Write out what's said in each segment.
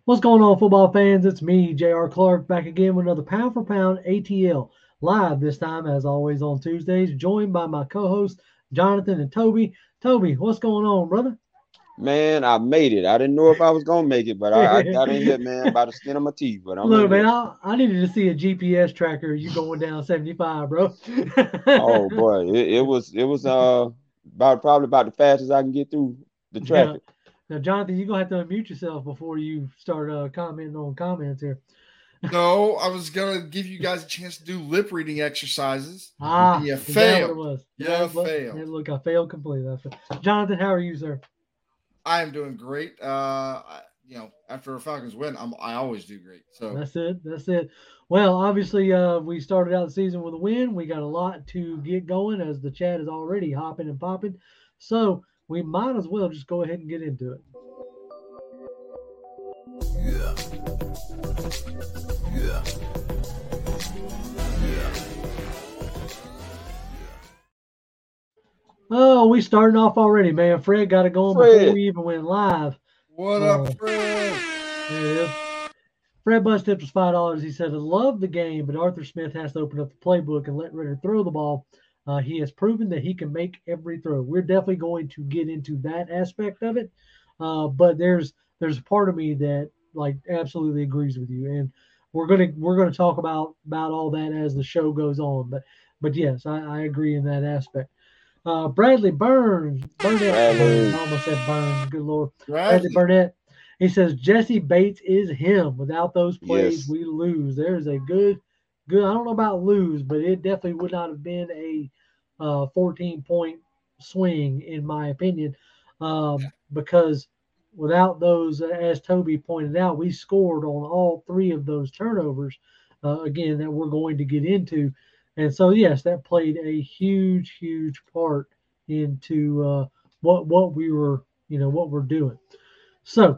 What's going on, football fans? It's me, J.R. Clark, back again with another Pound for Pound ATL. Live this time, as always, on Tuesdays, joined by my co hosts, Jonathan and Toby. Toby, what's going on, brother? Man, I made it. I didn't know if I was gonna make it, but I got in here, man, by the skin of my teeth. But I'm Look, in man, here. I needed to see a GPS tracker. You going down 75, bro. Oh boy, it was about probably about the fastest I can get through the Yeah. traffic. Now, Jonathan, you're going to have to unmute yourself before you start commenting on comments here. No, I was gonna give you guys a chance to do lip reading exercises, and Ah, you is that what it failed. was? You Hey, failed. look, I failed completely. Jonathan, how are you, sir? I am doing great. After a Falcons win, I always do great. So That's it. That's it. Well, obviously, we started out the season with a win. We got a lot to get going as the chat is already hopping and popping. So we might as well just go ahead and get into it. Oh, we starting off already, man. Fred got it going before Fred, we even went live. what up, Uh, Fred? there it is. Fred Bus tipped us $5. He said, I love the game, but Arthur Smith has to open up the playbook and let Ritter throw the ball. He has proven that he can make every throw. We're definitely going to get into that aspect of it. But there's a part of me that like absolutely agrees with you. And we're gonna talk about all that as the show goes on. But yes, I agree in that aspect. Bradley Burnett, I Bradley, almost said Burns. Good Lord. Bradley Bradley. Burnett. He says Jesse Bates is him. Without those plays, yes, we lose. There's a good. I don't know about lose, but it definitely would not have been a 14-point swing in my opinion, because without those, as Toby pointed out, we scored on all three of those turnovers. Again, that we're going to get into, and so yes, that played a huge part into what we were, what we're doing. So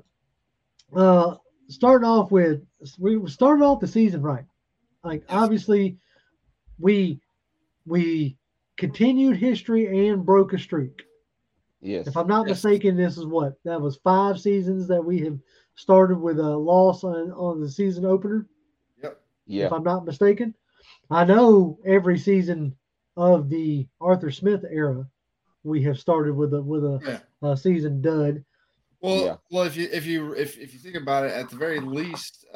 uh, starting off with, we started off the season right. Like Yes. obviously we we continued history and broke a streak. If yes, I'm not Yes. mistaken, this is what that was 5 seasons that we have started with a loss on the season opener. Yep. If yeah, I'm not mistaken, I know every season of the Arthur Smith era we have started with Yeah. a season dud. yeah. Well, if you think about it, at the very least,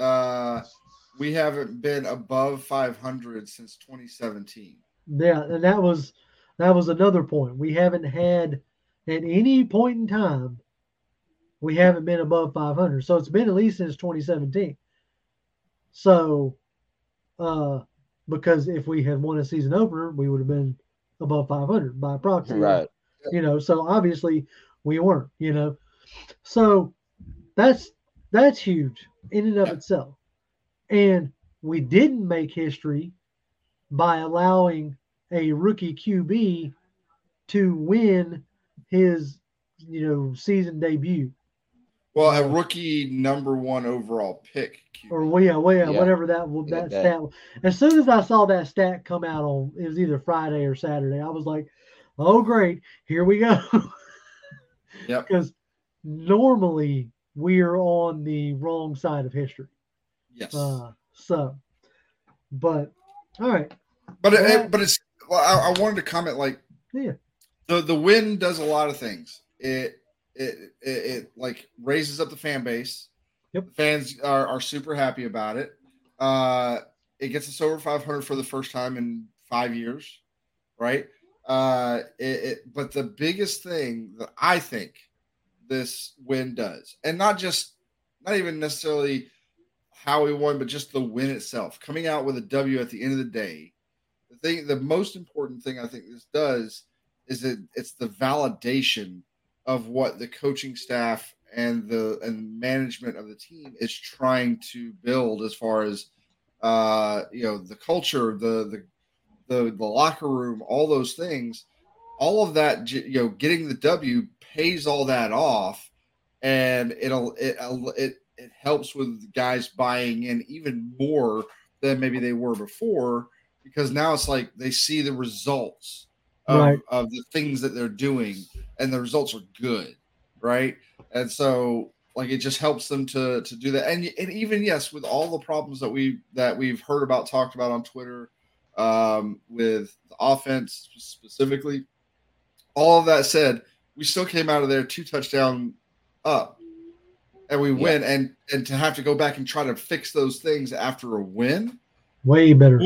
we haven't been above 500 since 2017. Yeah, and that was another point. We haven't had at any point in time we haven't been above 500. So it's been at least since 2017. So uh, because if we had won a season opener, we would have been above 500 by proxy of, Right. So obviously we weren't, So that's that's huge in and of Yeah. itself. And we didn't make history by allowing a rookie QB to win his, season debut. Well, a Uh, rookie number one overall pick or QB. yeah, Yeah, whatever yeah. that That stat. As soon as I saw that stat come out on, it was either Friday or Saturday. I was like, "Oh, great, here we go." Yep. Because normally we are on the wrong side of history. Yes. So, but all right, But that but it's well, I wanted to comment like yeah, the win does a lot of things. It like raises up the fan base. yep, The fans are super happy about it. Uh, it gets us over 500 for the first time in 5 years, right? But the biggest thing that I think this win does, and not even necessarily how we won, but just the win itself, coming out with a W at the end of the day. The most important thing I think this does is that it's the validation of what the coaching staff and management of the team is trying to build as far as the culture, the locker room, all those things, all of that, getting the W pays all that off, and it helps with guys buying in even more than maybe they were before, because now it's like they see the results right, of the things that they're doing, and the results are good, right? And so Like, it just helps them to do that. And even, yes, with all the problems that we've heard about, talked about on Twitter, with the offense specifically, all of that said, we still came out of there 2 touchdown up, and we win. And to have to go back and try to fix those things after a win, way better.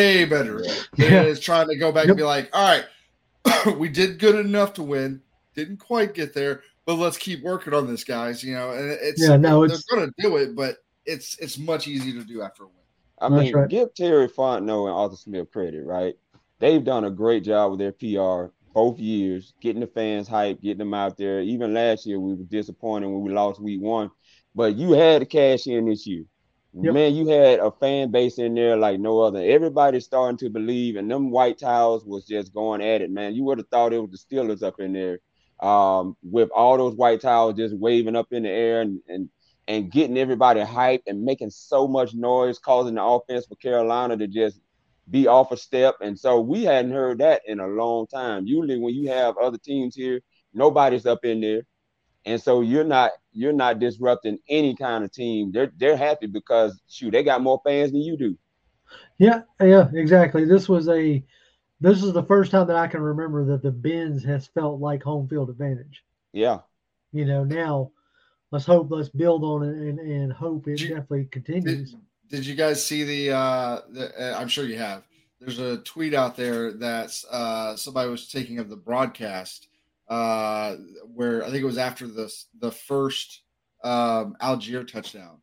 Than is trying to go back and be like, all right, we did good enough to win, didn't quite get there, but let's keep working on this, guys. You know, and they're going to do it, but it's much easier to do after a win. I mean, give Terry Fontenot and Arthur Smith credit, right? They've done a great job with their PR both years, getting the fans hyped, getting them out there. Even last year, we were disappointed when we lost week 1, but you had to cash in this year. Yep. Man, you had a fan base in there like no other. Everybody's starting to believe, and them white towels was just going at it, man. You would have thought it was the Steelers up in there, with all those white towels just waving up in the air and getting everybody hyped and making so much noise, causing the offense for Carolina to just be off a step. And so we hadn't heard that in a long time. Usually when you have other teams here, nobody's up in there. And so you're not disrupting any kind of team. They're happy because, shoot, they got more fans than you do. Yeah, exactly. This is the first time that I can remember that the Benz has felt like home field advantage. Yeah. You know, now let's build on it and hope it definitely continues. Did you guys see the I'm sure you have. There's a tweet out there that's somebody was taking of the broadcast where I think it was after the first Algier touchdown.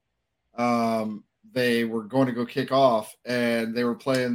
They were going to go kick off and they were playing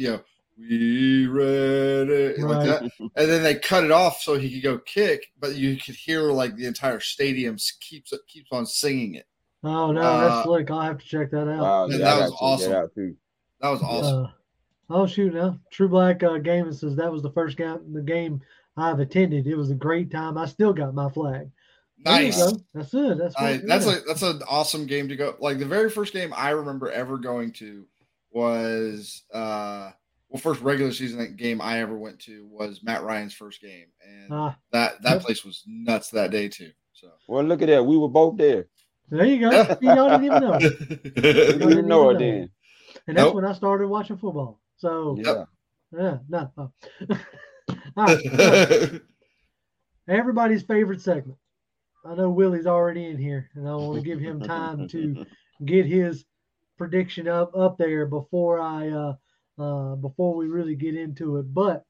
we read it like that, and then they cut it off so he could go kick, but you could hear like the entire stadium keeps on singing it. Oh no, that's slick. I'll have to check that out. Wow, that was awesome. That was awesome. Oh shoot! Now True Black Gaming says that was the first game I've attended. It was a great time. I still got my flag. Nice. That's good. That's an awesome game to go. Like the very first game I remember ever going to was first regular season game I ever went to was Matt Ryan's first game, and that place was nuts that day too. So well, look at that. We were both there. There you go. Y'all didn't even know. We didn't know it then. And that's when I started watching football. So no. All right. Everybody's favorite segment. I know Willie's already in here, and I want to give him time to get his prediction up there before we really get into it. But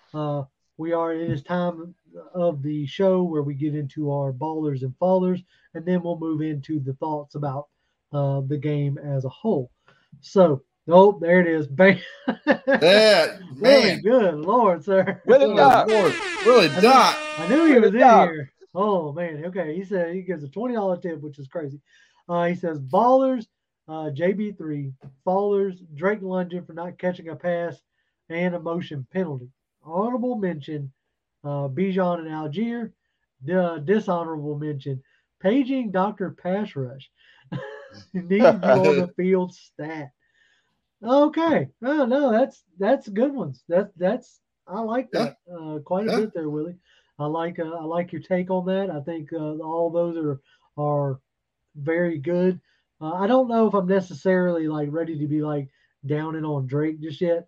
it is time of the show where we get into our ballers and fallers, and then we'll move into the thoughts about the game as a whole. So, there it is. Bang. Yeah, man. Good Lord, sir. Willie Dot. I knew he was in here. Oh, man. Okay. He said he gives a $20 tip, which is crazy. He says, ballers, JB3, fallers, Drake London for not catching a pass and a motion penalty. Honorable mention, Bijan and Algier. Dishonorable mention, paging Dr. Pass Rush. Need you on the field stat. Okay. Oh no, that's good ones. I like that quite a bit there, Willie. I like your take on that. I think all those are very good. I don't know if I'm necessarily like ready to be like downing on Drake just yet.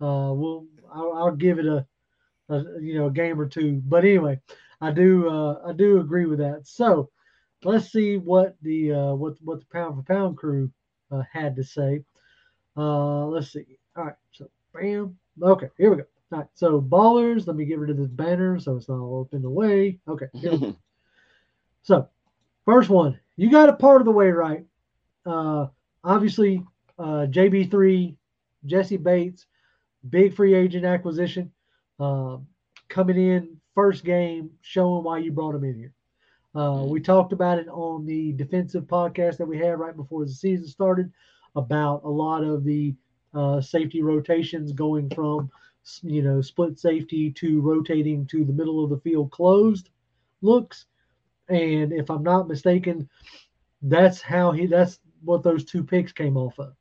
I'll give it a game or two. But anyway, I do agree with that. So let's see what the pound for pound crew had to say. Let's see. All right. So bam. Okay. Here we go. All right. So ballers. Let me get rid of this banner so it's not all up in the way. Okay. Here we go. So first one, you got it part of the way right. Obviously, JB3, Jesse Bates, big free agent acquisition, coming in first game, showing why you brought him in here. We talked about it on the defensive podcast that we had right before the season started about a lot of the safety rotations going from, split safety to rotating to the middle of the field closed looks. And if I'm not mistaken, that's what those 2 picks came off of.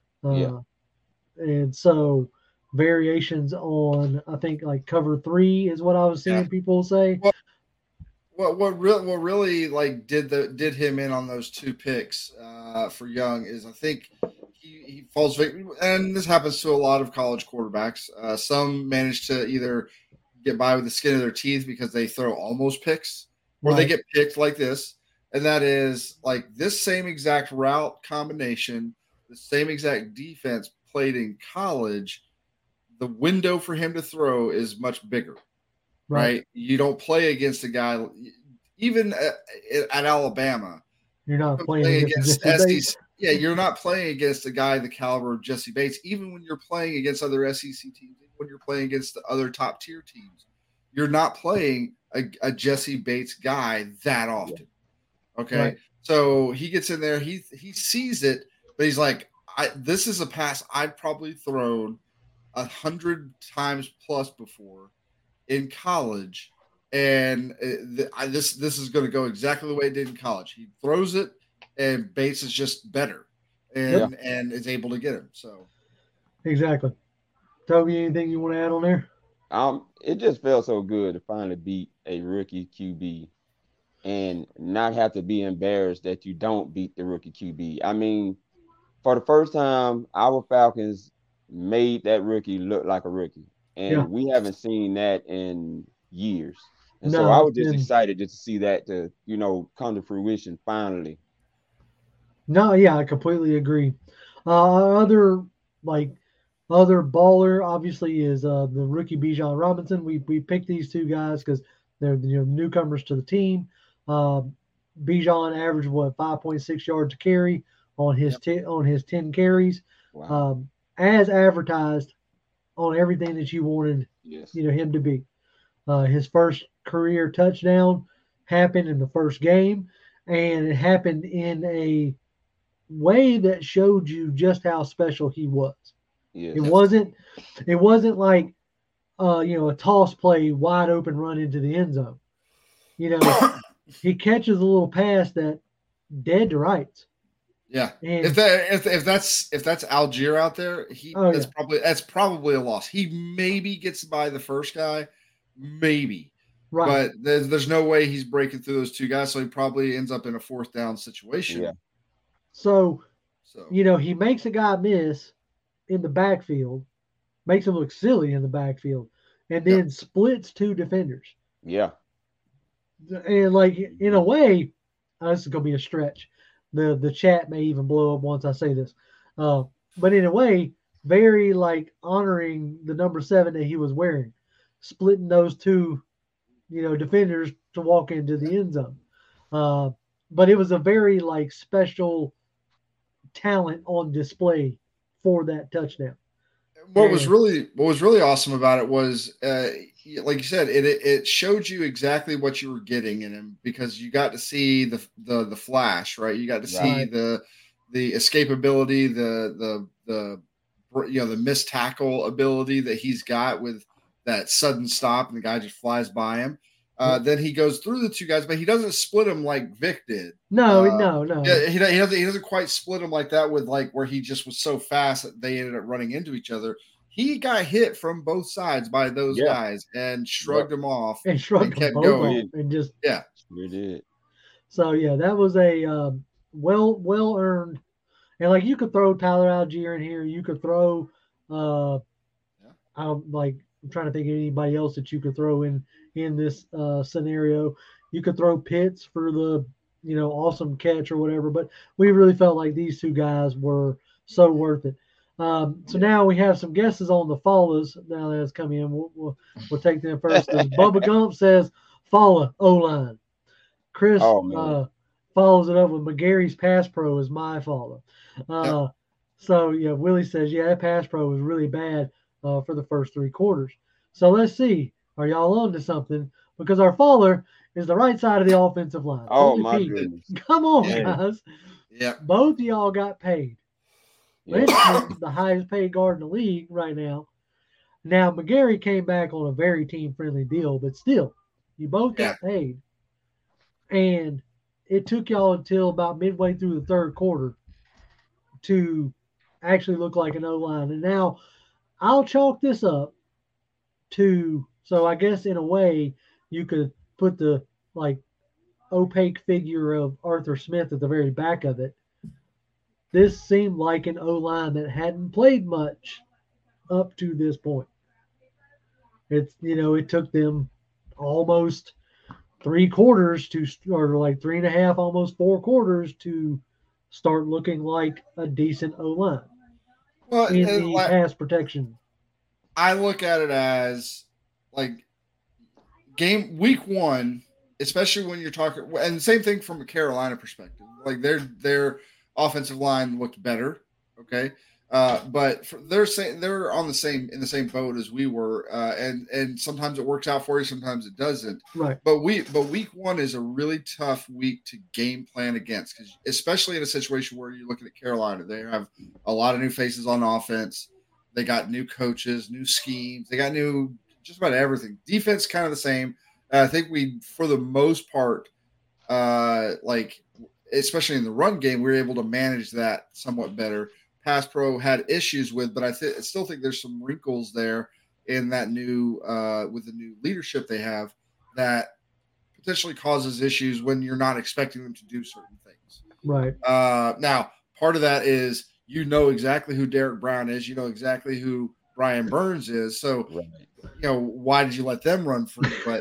And so variations on, I think, like cover 3 is what I was seeing people say. what really like did him in on those 2 picks for Young is I think he falls victim, and this happens to a lot of college quarterbacks. Some manage to either get by with the skin of their teeth because they throw almost picks, or they get picked like this, and that is like this same exact route combination, the same exact defense played in college. The window for him to throw is much bigger. Right? You don't play against a guy, even at Alabama. You're not playing against SEC. Yeah, you're not playing against a guy the caliber of Jesse Bates. Even when you're playing against other SEC teams, when you're playing against the other top tier teams, you're not playing a Jesse Bates guy that often. Okay, right. So he gets in there, he sees it, but he's like, this is a pass I've probably thrown 100 times plus before in college, and this is going to go exactly the way it did in college. He throws it, and Bates is just better, and is able to get him. So, exactly. Toby, anything you want to add on there? It just felt so good to finally beat a rookie QB, and not have to be embarrassed that you don't beat the rookie QB. I mean, for the first time, our Falcons made that rookie look like a rookie. And we haven't seen that in years. And so I was just excited just to see that come to fruition finally. No, yeah, I completely agree. Other baller obviously is the rookie Bijan Robinson. We picked these 2 guys because they're newcomers to the team. Bijan averaged 5.6 yards a carry on his 10 carries. Wow. As advertised on everything that you wanted him to be. His first career touchdown happened in the first game, and it happened in a way that showed you just how special he was. Yes. It wasn't like a toss play, wide open run into the end zone. He catches a little pass that dead to rights. Yeah, and if that's Algier out there, that's probably a loss. He maybe gets by the first guy, maybe, right? But there's no way he's breaking through those 2 guys, so he probably ends up in a 4th down situation. Yeah. So he makes a guy miss in the backfield, makes him look silly in the backfield, and then splits 2 defenders. Yeah, and like in a way, this is gonna be a stretch. The chat may even blow up once I say this. But in a way, very like honoring the number 7 that he was wearing, splitting those 2, defenders to walk into the end zone. But it was a very like special talent on display for that touchdown. What was really awesome about it was, like you said, it showed you exactly what you were getting in him, because you got to see the flash, right? You got to see the escapability, the missed tackle ability that he's got with that sudden stop, and the guy just flies by him. Then he goes through the 2 guys, but he doesn't split them like Vic did. No. Yeah, he doesn't quite split them like that, with like where he just was so fast that they ended up running into each other. He got hit from both sides by those guys and shrugged them off and kept going and just we did. So that was a well earned, and like you could throw Tyler Algier in here. You could throw I'm trying to think of anybody else that you could throw in this scenario. You could throw Pitts for the awesome catch or whatever, but we really felt like these 2 guys were so worth it. So now we have some guesses on the Fallas. Now that's coming in. We'll take them first. Bubba Gump says Falla O-line. Chris follows it up with McGarry's pass pro is my Falla. So Willie says that pass pro was really bad for the first 3 quarters. So let's see. Are y'all on to something? Because our Faller is the right side of the offensive line. Oh, my goodness. Come on, guys. Yeah. Both of y'all got paid. Lynchman's the highest paid guard in the league right now. Now, McGarry came back on a very team-friendly deal, but still, you both got paid. And it took y'all until about midway through the 3rd quarter to actually look like an O-line. And now I'll chalk this up to, so I guess in a way you could put the opaque figure of Arthur Smith at the very back of it, this seemed like an O-line that hadn't played much up to this point. It took them almost 3 quarters or like 3.5, almost 4 quarters to start looking like a decent O-line Well, in the pass protection. I look at it as like week 1, especially when you're talking, and same thing from a Carolina perspective. Like their offensive line looked better, okay, but they're on in the same boat as we were, and sometimes it works out for you, sometimes it doesn't. Right. But week 1 is a really tough week to game plan against, because especially in a situation where you're looking at Carolina, they have a lot of new faces on offense. They got new coaches, new schemes. They got new just about everything. Defense kind of the same. I think we, for the most part, like especially in the run game, we were able to manage that somewhat better. Pass pro had issues with, but I still think there's some wrinkles there in that new with the new leadership they have that potentially causes issues when you're not expecting them to do certain things. Right. Now, part of that is exactly who Derek Brown is. You know exactly who Brian Burns is. So, why did you let them run free? But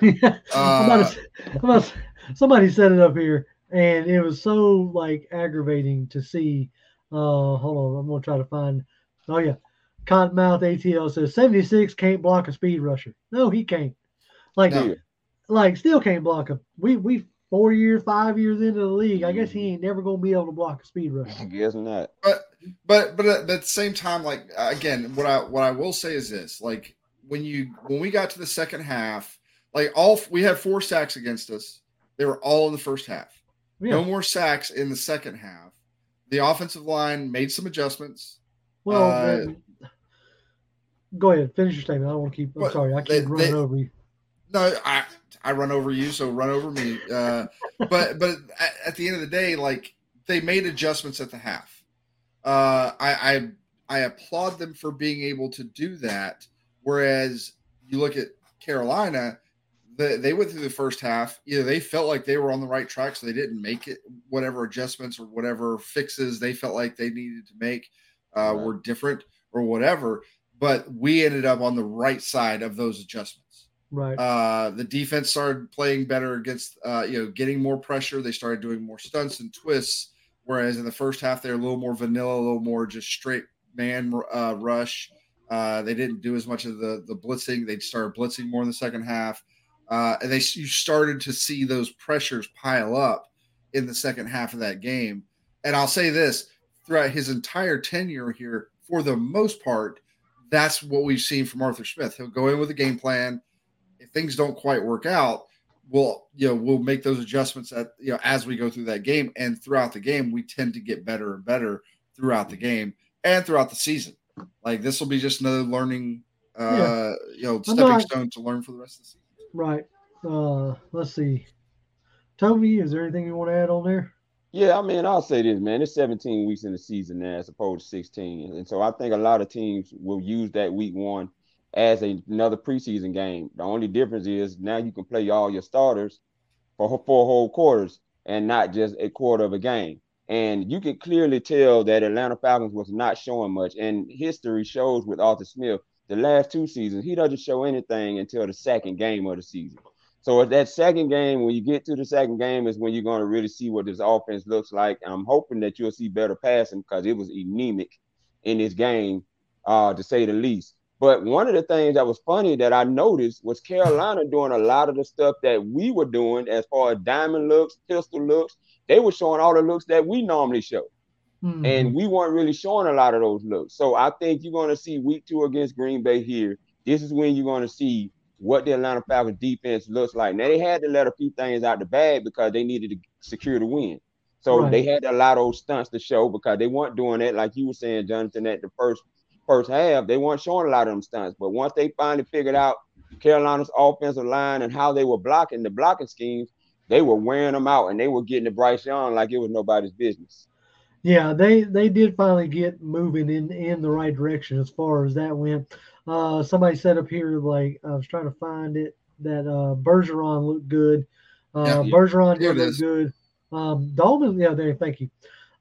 somebody set it up here, and it was so like aggravating to see. Hold on, I'm gonna try to find. Oh yeah, Cottonmouth ATL says 76 can't block a speed rusher. No, he can't. Like still can't block him. We 4 years, 5 years into the league. I guess he ain't never gonna be able to block a speed rusher. I guess not. But at the same time, like again, what I will say is this: like when we got to the second half, like we had 4 sacks against us. They were all in the first half. Yeah. No more sacks in the second half. The offensive line made some adjustments. Well, go ahead, finish your statement. I don't want to keep. I'm sorry, I keep running over you. No, I run over you, so run over me. But at the end of the day, like they made adjustments at the half. I applaud them for being able to do that. Whereas you look at Carolina, they went through the first half. Either they felt like they were on the right track, so they didn't make it. Whatever adjustments or whatever fixes they felt like they needed to make were different or whatever. But we ended up on the right side of those adjustments. Right. The defense started playing better against, getting more pressure. They started doing more stunts and twists. Whereas in the first half, they're a little more vanilla, a little more just straight man rush. They didn't do as much of the blitzing. They started blitzing more in the second half. And you started to see those pressures pile up in the second half of that game. And I'll say this, throughout his entire tenure here, for the most part, that's what we've seen from Arthur Smith. He'll go in with a game plan. If things don't quite work out, we'll make those adjustments as we go through that game. And throughout the game, we tend to get better and better throughout the game and throughout the season. Like this will be just another learning, stepping stone to learn for the rest of the season. Right. Let's see. Toby, is there anything you want to add on there? Yeah, I mean, I'll say this, man. It's 17 weeks in the season now as opposed to 16. And so I think a lot of teams will use that week 1 as another preseason game. The only difference is now you can play all your starters for 4 whole quarters and not just a quarter of a game. And you can clearly tell that Atlanta Falcons was not showing much. And history shows with Arthur Smith, the last 2 seasons, he doesn't show anything until the second game of the season. So at that second game, when you get to the second game is when you're going to really see what this offense looks like. And I'm hoping that you'll see better passing because it was anemic in this game, to say the least. But one of the things that was funny that I noticed was Carolina doing a lot of the stuff that we were doing as far as diamond looks, pistol looks. They were showing all the looks that we normally show. Mm-hmm. And we weren't really showing a lot of those looks. So I think you're going to see week 2 against Green Bay here. This is when you're going to see what the Atlanta Falcons defense looks like. Now, they had to let a few things out the bag because they needed to secure the win. So They had to allow those stunts to show because they weren't doing that, like you were saying, Jonathan, at the first half. They weren't showing a lot of them stunts. But once they finally figured out Carolina's offensive line and how they were blocking, the blocking schemes, they were wearing them out, and they were getting to Bryce Young like it was nobody's business. Yeah, they did finally get moving in the right direction as far as that went. Somebody said up here, like I was trying to find it, that Bergeron looked good. Bergeron Here did it look is. good. Dahlman, there, thank you.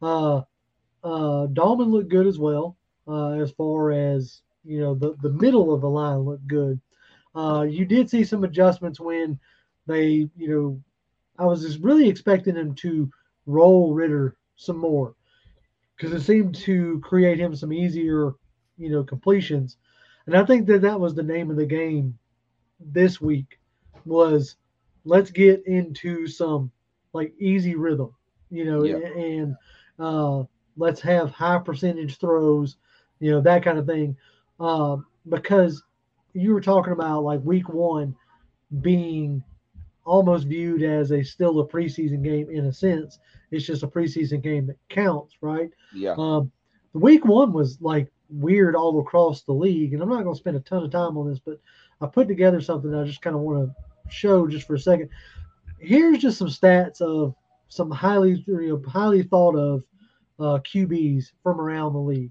Dahlman looked good as well. As far as the middle of the line looked good. You did see some adjustments when they, I was just really expecting him to roll Ritter some more because it seemed to create him some easier, completions. And I think that was the name of the game this week was let's get into some like easy rhythm, and let's have high percentage throws, that kind of thing. Because you were talking about like week one being almost viewed as still a preseason game in a sense. It's just a preseason game that counts, right? Yeah. The week one was like weird all across the league, and I'm not going to spend a ton of time on this, but I put together something that I just kind of want to show just for a second. Here's just some stats of some highly thought of QBs from around the league.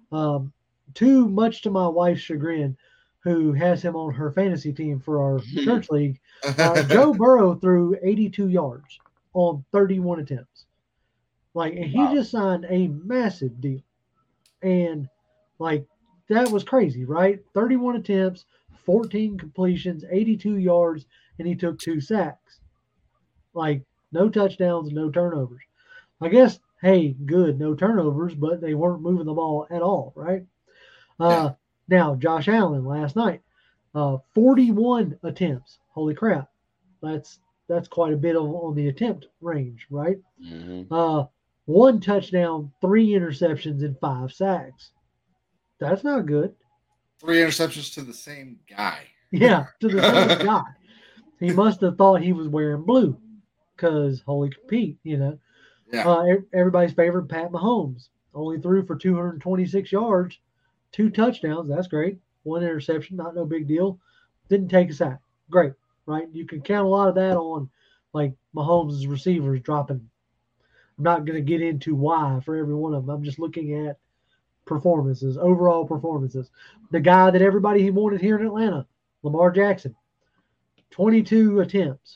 Too much to my wife's chagrin, who has him on her fantasy team for our church league. Joe Burrow threw 82 yards on 31 attempts. And he just signed a massive deal. And that was crazy, right? 31 attempts, 14 completions, 82 yards, and he took 2 sacks. No touchdowns, no turnovers. I guess, hey, good, no turnovers, but they weren't moving the ball at all, right? Now, Josh Allen last night, 41 attempts. Holy crap. That's quite a bit on the attempt range, right? Mm-hmm. 1 touchdown, 3 interceptions, and 5 sacks. That's not good. 3 interceptions to the same guy. Yeah, to the same guy. He must have thought he was wearing blue because holy Pete, Yeah. Everybody's favorite Pat Mahomes only threw for 226 yards, 2 touchdowns. That's great. 1 interception, not no big deal. Didn't take a sack. Great, right? You can count a lot of that on Mahomes' receivers dropping. I'm not going to get into why for every one of them. I'm just looking at performances, overall performances. The guy that everybody wanted here in Atlanta, Lamar Jackson, 22 attempts,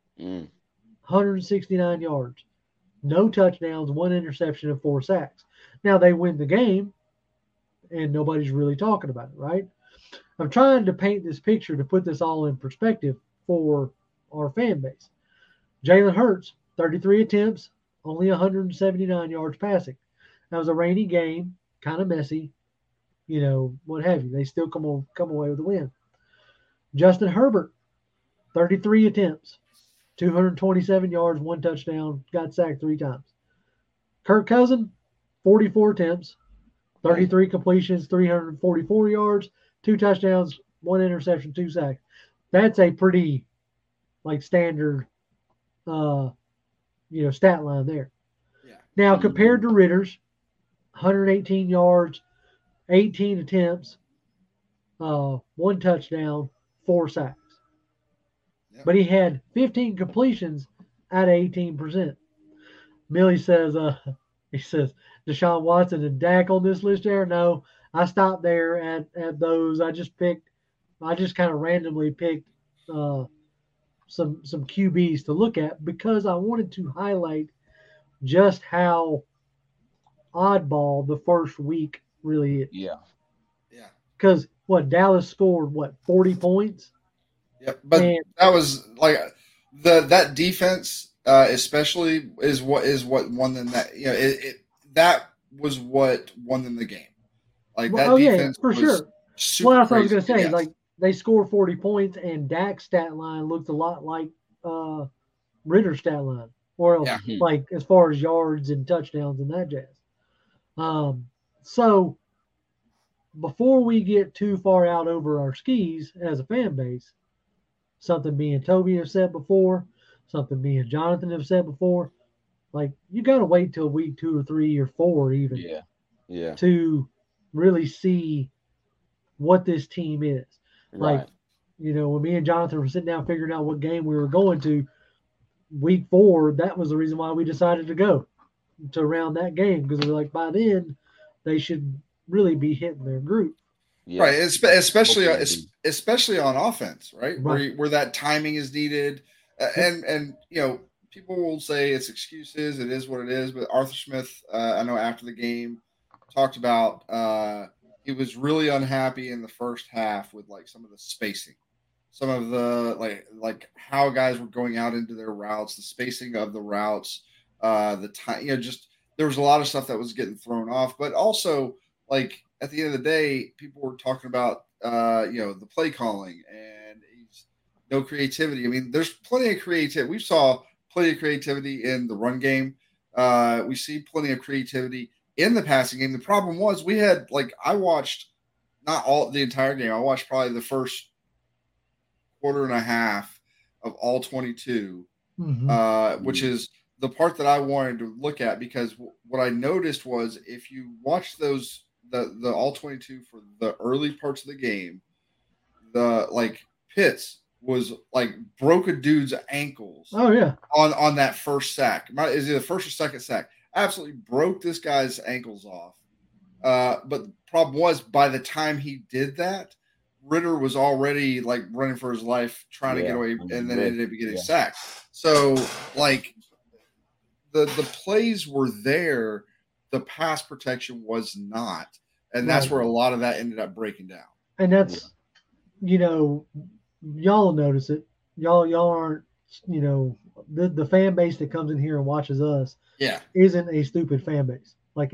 169 yards, no touchdowns, 1 interception, and 4 sacks. Now they win the game, and nobody's really talking about it, right? I'm trying to paint this picture to put this all in perspective for our fan base. Jalen Hurts, 33 attempts, only 179 yards passing. That was a rainy game, kind of messy, what have you. They still come away with a win. Justin Herbert, 33 attempts, 227 yards, 1 touchdown, got sacked 3 times. Kirk Cousins, 44 attempts, 33 completions, 344 yards, 2 touchdowns, 1 interception, 2 sacks. That's a pretty standard stat line there. Yeah. Now compared to Ritter's 118 yards, 18 attempts, 1 touchdown, 4 sacks. Yep. But he had 15 completions at 18%. Millie says, he says, Deshaun Watson and Dak on this list there? No, I stopped there at those. I just kind of randomly picked some QBs to look at because I wanted to highlight just how oddball the first week really is. Yeah. Because Dallas scored 40 points? Yeah, but that was that defense especially is what won them that that was what won them the game. Defense for was sure. Super that's what I was crazy. gonna say. Yes. They scored 40 points and Dak's stat line looked a lot like Ritter's stat line. Or as far as yards and touchdowns and that jazz. So before we get too far out over our skis as a fan base, something me and Toby have said before, something me and Jonathan have said before, you got to wait till week 2 or 3 or 4 even to really see what this team is. Right. When me and Jonathan were sitting down figuring out what game we were going to, week 4, that was the reason why we decided to go to around that game because we're by then they should really be hitting their group. Yeah. Right, especially on offense, right? Where that timing is needed. And people will say it's excuses. It is what it is. But Arthur Smith, I know after the game, talked about he was really unhappy in the first half with like some of the spacing, some of the like how guys were going out into their routes, the spacing of the routes, the time. Just there was a lot of stuff that was getting thrown off. But also, like at the end of the day, people were talking about the play calling and no creativity. I mean, there's plenty of creativity. We saw plenty of creativity in the run game. We see plenty of creativity in the passing game. The problem was we had I watched not all the entire game. I watched probably the first quarter and a half of all 22, which is the part that I wanted to look at, because what I noticed was if you watch those the all 22 for the early parts of the game, the Pitts was broke a dude's ankles. Oh yeah, on that first sack. Is it the first or second sack? Absolutely broke this guy's ankles off. But the problem was, by the time he did that, Ritter was already running for his life, trying to get away, and then ended up getting sacked. So the plays were there, the pass protection was not, and that's where a lot of that ended up breaking down. And that's y'all notice it. Y'all aren't the fan base that comes in here and watches us. Yeah, isn't a stupid fan base.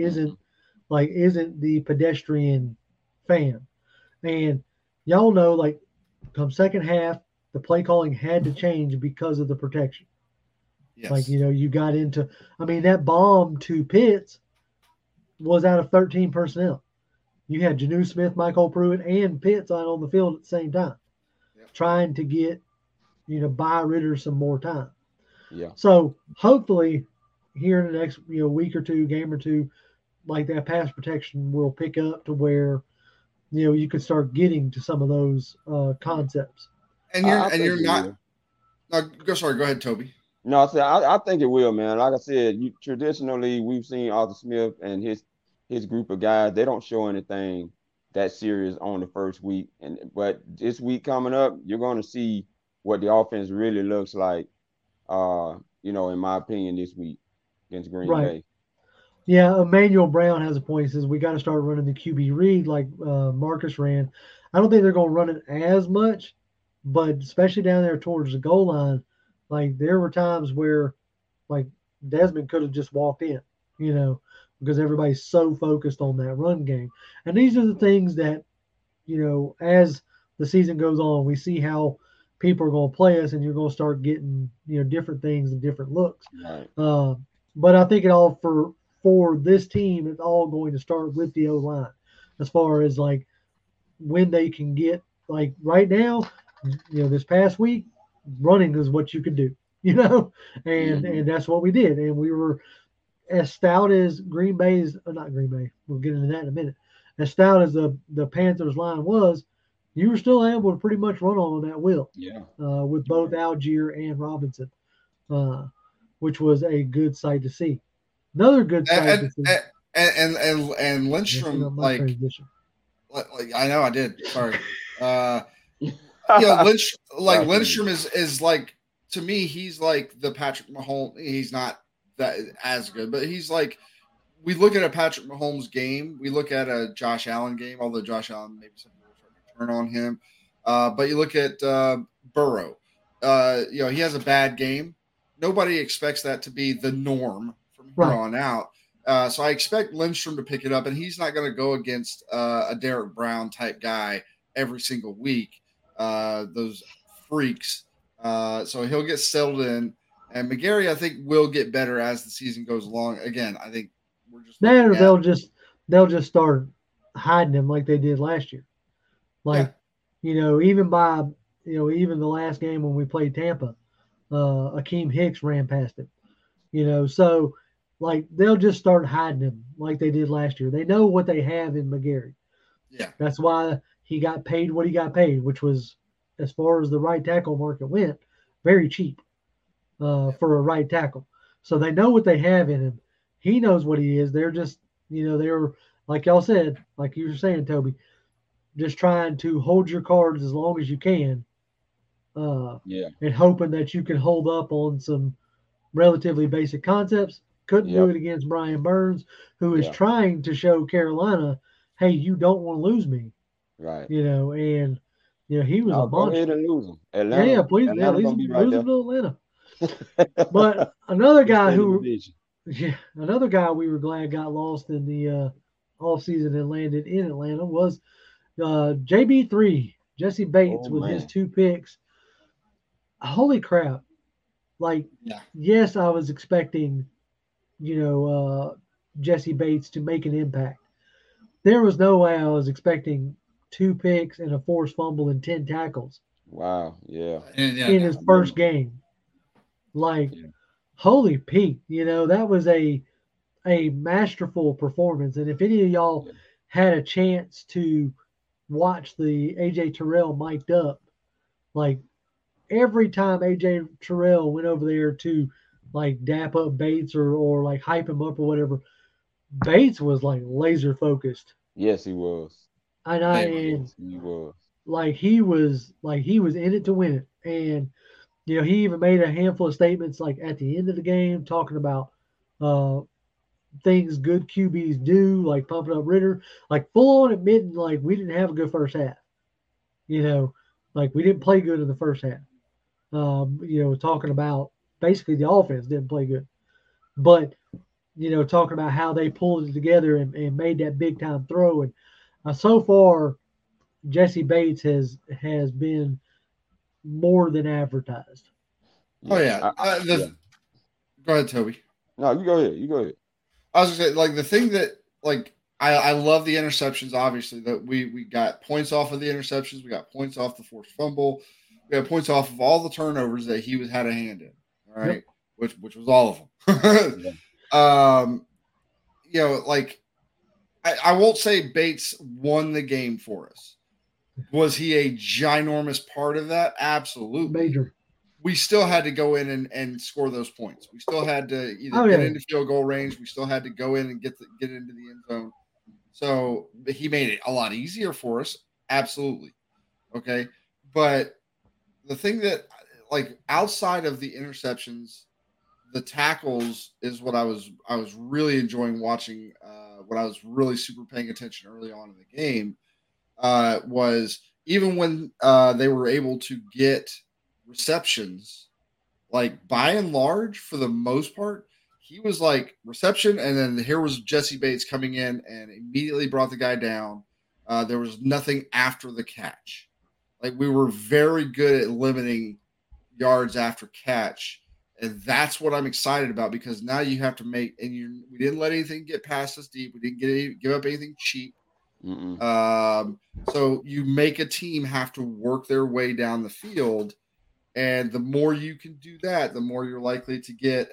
Isn't the pedestrian fan. And y'all know, come second half, the play calling had to change because of the protection. Yes. You got into, that bomb to Pitts was out of 13 personnel. You had Jonnu Smith, Michael Pruitt, and Pitts on the field at the same time, trying to get, buy Ritter some more time. Yeah. So hopefully here in the next, week or two, game or two, that pass protection will pick up to where, you could start getting to some of those concepts. And you're not. No, go ahead, Toby. No, I think it will, man. Like I said, traditionally we've seen Arthur Smith and his group of guys. They don't show anything that serious on the first week, but this week coming up, you're going to see what the offense really looks like. In my opinion, this week against Green Bay. Yeah, Emmanuel Brown has a point. He says we got to start running the QB read like Marcus ran. I don't think they're going to run it as much, but especially down there towards the goal line, there were times where Desmond could have just walked in, because everybody's so focused on that run game. And these are the things that, as the season goes on, we see how people are going to play us, and you're going to start getting, different things and different looks. Right. But I think it all for this team, it's all going to start with the O-line as far as when they can get right now, this past week, running is what you could do, and that's what we did. And we were as stout as not Green Bay. We'll get into that in a minute. As stout as the Panthers line was, you were still able to pretty much run on that wheel. Yeah. With both Algier and Robinson, which was a good sight to see. Another good sight to see. And Lindstrom, I know I did. Sorry. Lindstrom is to me, he's like the Patrick Mahomes. He's not that as good, but he's we look at a Patrick Mahomes game, we look at a Josh Allen game, although Josh Allen maybe some people are starting to turn on him. But you look at Burrow. He has a bad game. Nobody expects that to be the norm from here on out. So I expect Lindstrom to pick it up, and he's not going to go against a Derek Brown type guy every single week. Those freaks. So he'll get settled in, and McGarry, I think, will get better as the season goes along. Again, I think we're just they'll just start hiding him like they did last year. Even by even the last game when we played Tampa, Akeem Hicks ran past him. So they'll just start hiding him like they did last year. They know what they have in McGarry. Yeah, that's why he got paid what he got paid, which was, as far as the right tackle market went, very cheap for a right tackle. So they know what they have in him. He knows what he is. They're just, they're, like y'all said, like you were saying, Toby, just trying to hold your cards as long as you can Yeah. and hoping that you can hold up on some relatively basic concepts. Couldn't do Yep. it against Brian Burns, who is Yeah. trying to show Carolina, hey, you don't want to lose me, Right. and he was a No, go ahead monster. and lose them. Yeah, yeah, please, yeah, Atlanta gonna be right lose him there. to Atlanta. But another We guy stay in the who, division. yeah, another guy we were glad got lost in the offseason and landed in Atlanta was JB3, Jesse Bates Oh with his man. 2 picks. Holy crap. Like, Yeah. yes, I was expecting, Jesse Bates to make an impact. There was no way I was expecting 2 picks and a forced fumble and 10 tackles Wow. Yeah. And yeah, in no. his I first remember. game. Like, Yeah. holy Pete, that was a masterful performance. And if any of y'all Yeah. had a chance to watch the AJ Terrell mic'd up, like every time AJ Terrell went over there to like dap up Bates or like hype him up or whatever, Bates was like laser focused. Yes, he was. And Yeah, man. and Yes, he was. like he was in it to win it. And he even made a handful of statements like at the end of the game talking about uh things good QBs do, like pumping up Ritter, like full on admitting like we didn't have a good first half. You know, like we didn't play good in the first half. Talking about basically the offense didn't play good, but talking about how they pulled it together and made that big time throw. And so far, Jesse Bates has been more than advertised. Oh Yeah. yeah. Yeah. Go ahead, Toby. No, you go ahead. You go ahead. I was gonna say, like, the thing that, like, I love the interceptions. Obviously, that we got points off of the interceptions. We got points off the forced fumble. We got points off of all the turnovers that he had a hand in. All Yep. right, which was all of them. Yeah. um, like, I won't say Bates won the game for us. Was he a ginormous part of that? Absolutely. Major. We still had to go in and score those points. We still had to either Oh get yeah. into field goal range. We still had to go in and get into the end zone. So he made it a lot easier for us. Absolutely. Okay. But the thing that, like, outside of the interceptions, the tackles is what I was really enjoying watching. When I was really super paying attention early on in the game, was even when they were able to get receptions, like, by and large, for the most part, he was like reception, and then here was Jesse Bates coming in and immediately brought the guy down. There was nothing after the catch. Like, we were very good at limiting yards after catch, and that's what I'm excited about, because now you have to make, and we didn't let anything get past us deep. We didn't give up anything cheap. Mm-mm. So you make a team have to work their way down the field, and the more you can do that, the more you're likely to get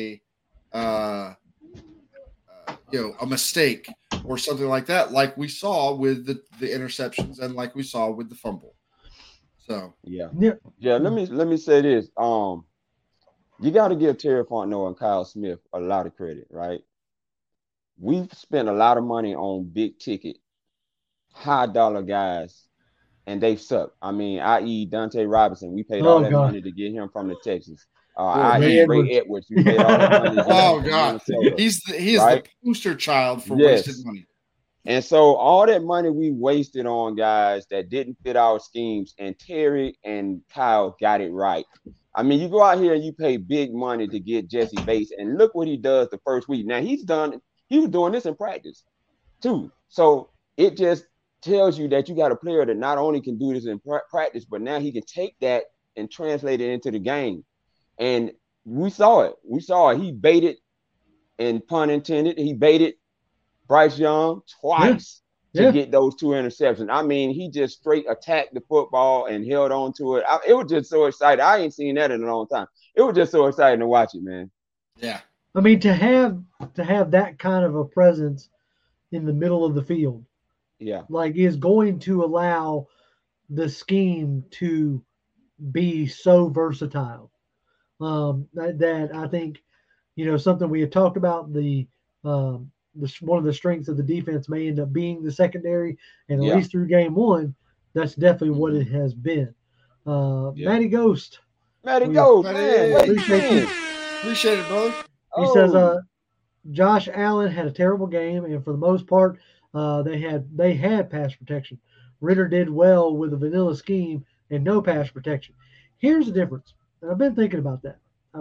a mistake or something like that, like we saw with the interceptions and like we saw with the fumble. So Yeah. Yeah. Yeah. Let me say this. You got to give Terry Fontenot and Kyle Smith a lot of credit, right? We've spent a lot of money on big ticket, high dollar guys, and they suck. I mean, i.e. Dante Robinson, we paid all Oh that god. money to get him from the Texans. Oh, I.e. Ray man. Ray Edwards. Edwards, we paid all that money to get him Oh from god, Minnesota, he is the right? poster child for wasted Yes. money. And so all that money we wasted on guys that didn't fit our schemes, and Terry and Kyle got it right. I mean, you go out here and you pay big money to get Jesse Bates, and look what he does the first week. Now he was doing this in practice too. So it just tells you that you got a player that not only can do this in practice, but now he can take that and translate it into the game. And we saw it. We saw it. He baited, and pun intended, he baited Bryce Young Yeah. twice to Yeah. get those 2 interceptions. I mean, he just straight attacked the football and held on to it. It was just so exciting. I ain't seen that in a long time. It was just so exciting to watch it, man. Yeah. I mean, to have that kind of a presence in the middle of the field, Yeah. like, is going to allow the scheme to be so versatile. That I think, something we had talked about, one of the strengths of the defense may end up being the secondary, and at Yeah. least through game one, that's definitely what Mhm. it has been. Yeah. Matty Ghost. Matty We Ghost, Matty, man. Wait, appreciate you. man. Appreciate it, brother. He says, Oh, Josh Allen had a terrible game, and for the most part, they had pass protection. Ritter did well with a vanilla scheme and no pass protection. Here's the difference, and I've been thinking about that.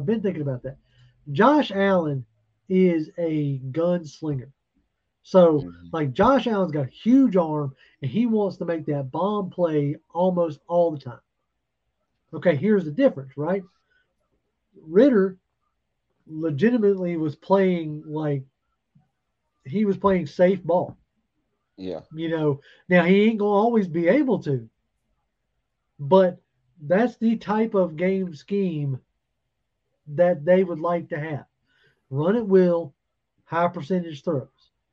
Josh Allen is a gunslinger. So, mhm. like, Josh Allen's got a huge arm, and he wants to make that bomb play almost all the time. Okay, here's the difference, right? Ritter legitimately was playing like he was playing safe ball. Yeah. Now he ain't gonna always be able to, but that's the type of game scheme that they would like to have. Run at will, high percentage throws,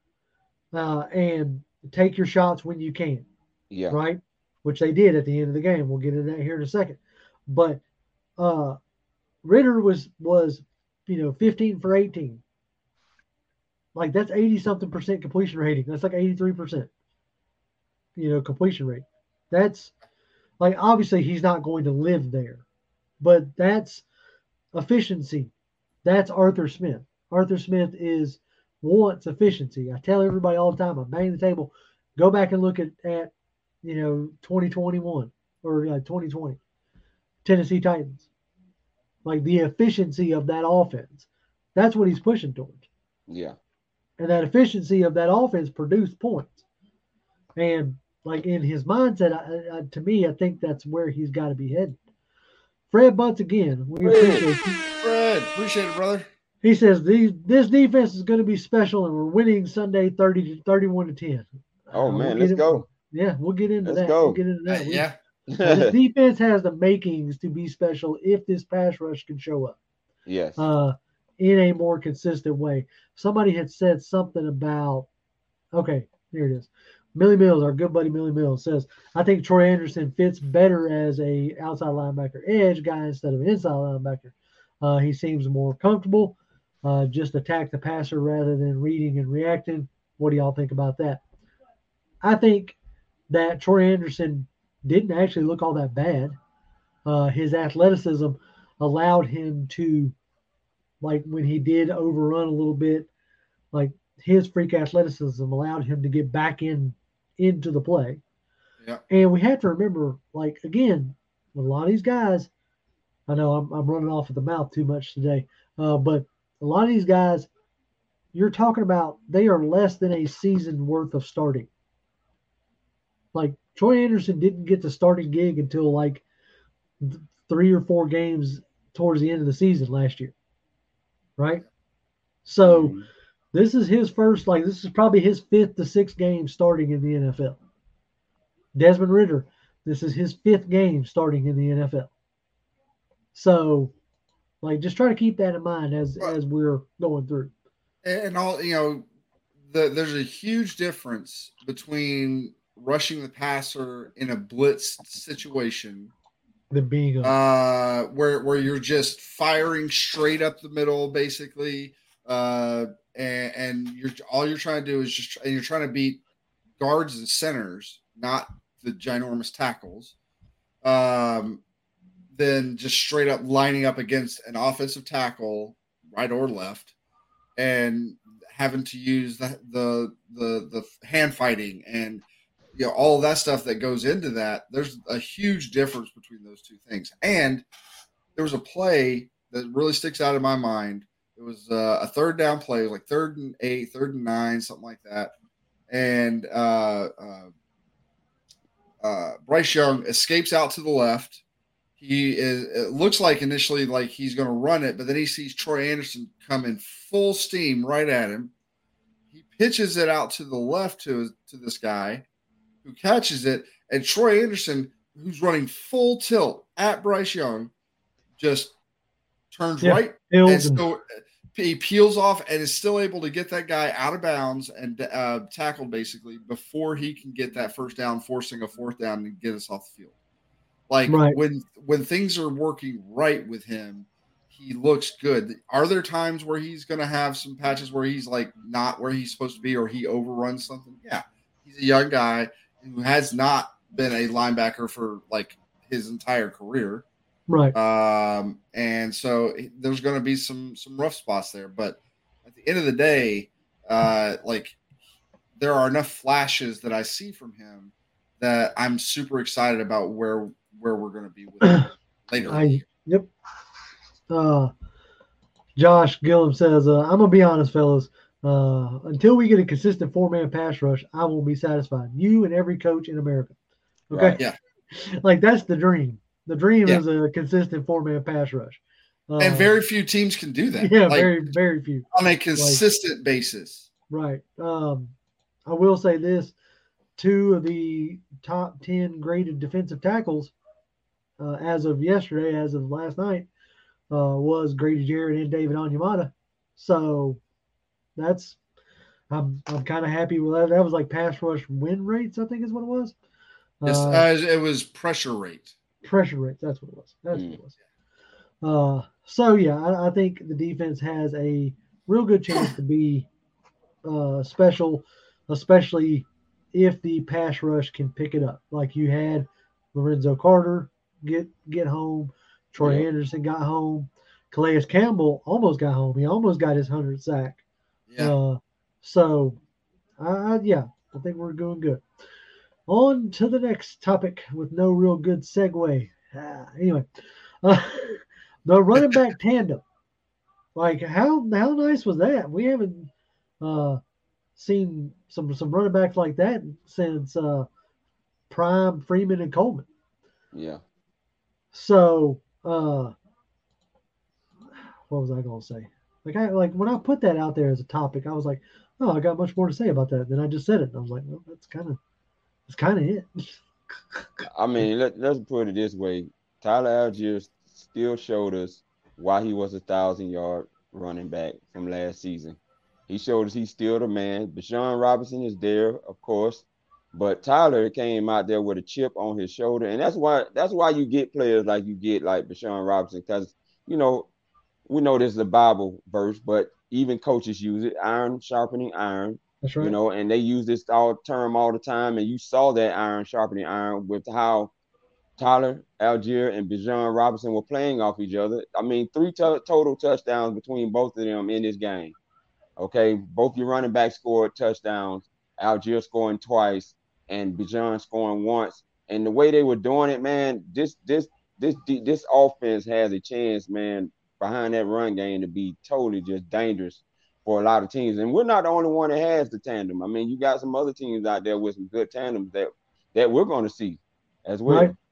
and take your shots when you can, Yeah. right? Which they did at the end of the game. We'll get into that here in a second. But uh, Ritter was 15 for 18. Like that's 80 something percent completion rating. That's like 83%, completion rate. That's like obviously he's not going to live there, but that's efficiency. That's Arthur Smith. Arthur Smith wants efficiency. I tell everybody all the time, I bang the table, go back and look at 2021 or 2020 Tennessee Titans. Like the efficiency of that offense. That's what he's pushing towards. Yeah. And that efficiency of that offense produced points. And like in his mindset, to me, I think that's where he's got to be headed. Fred Butts again. We appreciate you. Fred, appreciate it, brother. He says this defense is going to be special, and we're winning Sunday 31-10. Oh man, let's go. Yeah, we'll get into Let's that. go. We'll get into that. Yeah. This defense has the makings to be special if this pass rush can show up. Yes. In a more consistent way. Somebody had said something about. Okay, here it is. Millie Mills, our good buddy Millie Mills, says, I think Troy Anderson fits better as a outside linebacker edge guy instead of an inside linebacker. He seems more comfortable. Just attack the passer rather than reading and reacting. What do y'all think about that? I think that Troy Anderson didn't actually look all that bad. His athleticism allowed him to, like when he did overrun a little bit, like his freak athleticism allowed him to get back into the play. Yeah. And we have to remember, like again, with a lot of these guys, I know I'm running off at the mouth too much today, but a lot of these guys, you're talking about they are less than a season worth of starting. Like Troy Anderson didn't get the starting gig until like 3 or 4 games towards the end of the season last year, right? So this is his first, like this is probably his 5th to 6th game starting in the NFL. Desmond Ritter, this is his 5th game starting in the NFL. So, like, just try to keep that in mind as we're going through. And all there's a huge difference between rushing the passer in a blitz situation than being where you're just firing straight up the middle, basically, and you're trying to do is you're trying to beat guards and centers, not the ginormous tackles. Then just straight up lining up against an offensive tackle, right or left, and having to use the hand fighting and all of that stuff that goes into that. There's a huge difference between those two things. And there was a play that really sticks out in my mind. It was a third down play, it was like 3rd and 8, 3rd and 9, something like that. And Bryce Young escapes out to the left. It looks like initially like he's going to run it, but then he sees Troy Anderson come in full steam right at him. He pitches it out to the left to this guy who catches it, and Troy Anderson, who's running full tilt at Bryce Young, just turns right and still he peels off and is still able to get that guy out of bounds and tackled basically before he can get that first down, forcing a 4th down and get us off the field. Like when things are working right with him, he looks good. Are there times where he's going to have some patches where he's like not where he's supposed to be or he overruns something? Yeah. He's a young guy who has not been a linebacker for like his entire career. Right. And so there's going to be some rough spots there, but at the end of the day, like there are enough flashes that I see from him that I'm super excited about where we're going to be with him later. Yep. Josh Gillum says, I'm gonna be honest, fellas. Until we get a consistent 4-man pass rush, I won't be satisfied. You and every coach in America. Okay. Right. Yeah. Like that's the dream. The dream Yeah. is a consistent 4-man pass rush. And very few teams can do that. Yeah, like, very few. on a consistent basis. Right. I will say this: 2 of the top 10 graded defensive tackles, as of yesterday, as of last night, was Grady Jarrett and David Onyemata. So that's I'm kind of happy with that. That was like pass rush win rates, I think is what it was. Yes, it was pressure rate. Pressure rates, that's what it was. That's what it was. So yeah, I think the defense has a real good chance to be special, especially if the pass rush can pick it up. Like you had Lorenzo Carter get home, Troy Anderson got home, Calais Campbell almost got home. He almost got his 100th sack. Yeah. So I think we're doing good. On to the next topic with no real good segue. Anyway, the running back tandem. Like how nice was that? We haven't seen some running backs like that since Prime, Freeman, and Coleman. Yeah. So what was I gonna say? Like when I put that out there as a topic, I was like, oh, I got much more to say about that. Then I just said it, and I was like, well, that's kind of it. I mean, let's put it this way: Tyler Algier still showed us why he was 1,000-yard running back from last season. He showed us he's still the man. Bijan Robinson is there, of course, but Tyler came out there with a chip on his shoulder, and that's why you get players like you get, like Bijan Robinson, because we know this is a Bible verse, but even coaches use it: iron sharpening iron. That's right. And they use this term all the time, and you saw that iron sharpening iron with how Tyler Algier and Bijan Robinson were playing off each other. I mean, 3 total touchdowns between both of them in this game. Okay, both your running backs scored touchdowns, Algier scoring twice, and Bijan scoring once. And the way they were doing it, man, this offense has a chance, man, behind that run game to be totally just dangerous for a lot of teams. And we're not the only one that has the tandem. I mean, you got some other teams out there with some good tandems that we're going to see as well. Right.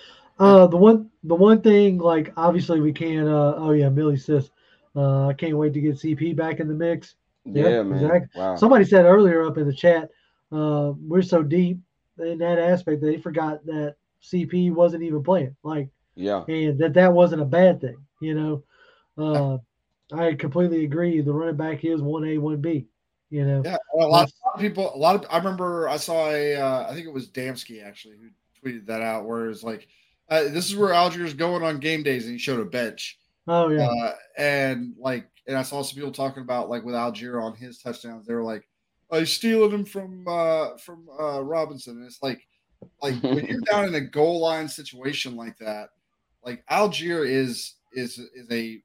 The one thing, like, obviously we can't Millie says, I can't wait to get CP back in the mix. Yeah, man. Exactly. Wow. Somebody said earlier up in the chat, we're so deep in that aspect that they forgot that CP wasn't even playing. Like, yeah, and that wasn't a bad thing, I completely agree. The running back is 1A, 1B. Yeah, a lot of people. I remember I saw I think it was Damsky actually who tweeted that out, where it's like, this is where Algier's going on game days, and he showed a bench. Oh yeah, and I saw some people talking about, like, with Algier on his touchdowns, they were like, "Oh, he's stealing him from Robinson." And it's like when you're down in a goal line situation like that, like Algier is the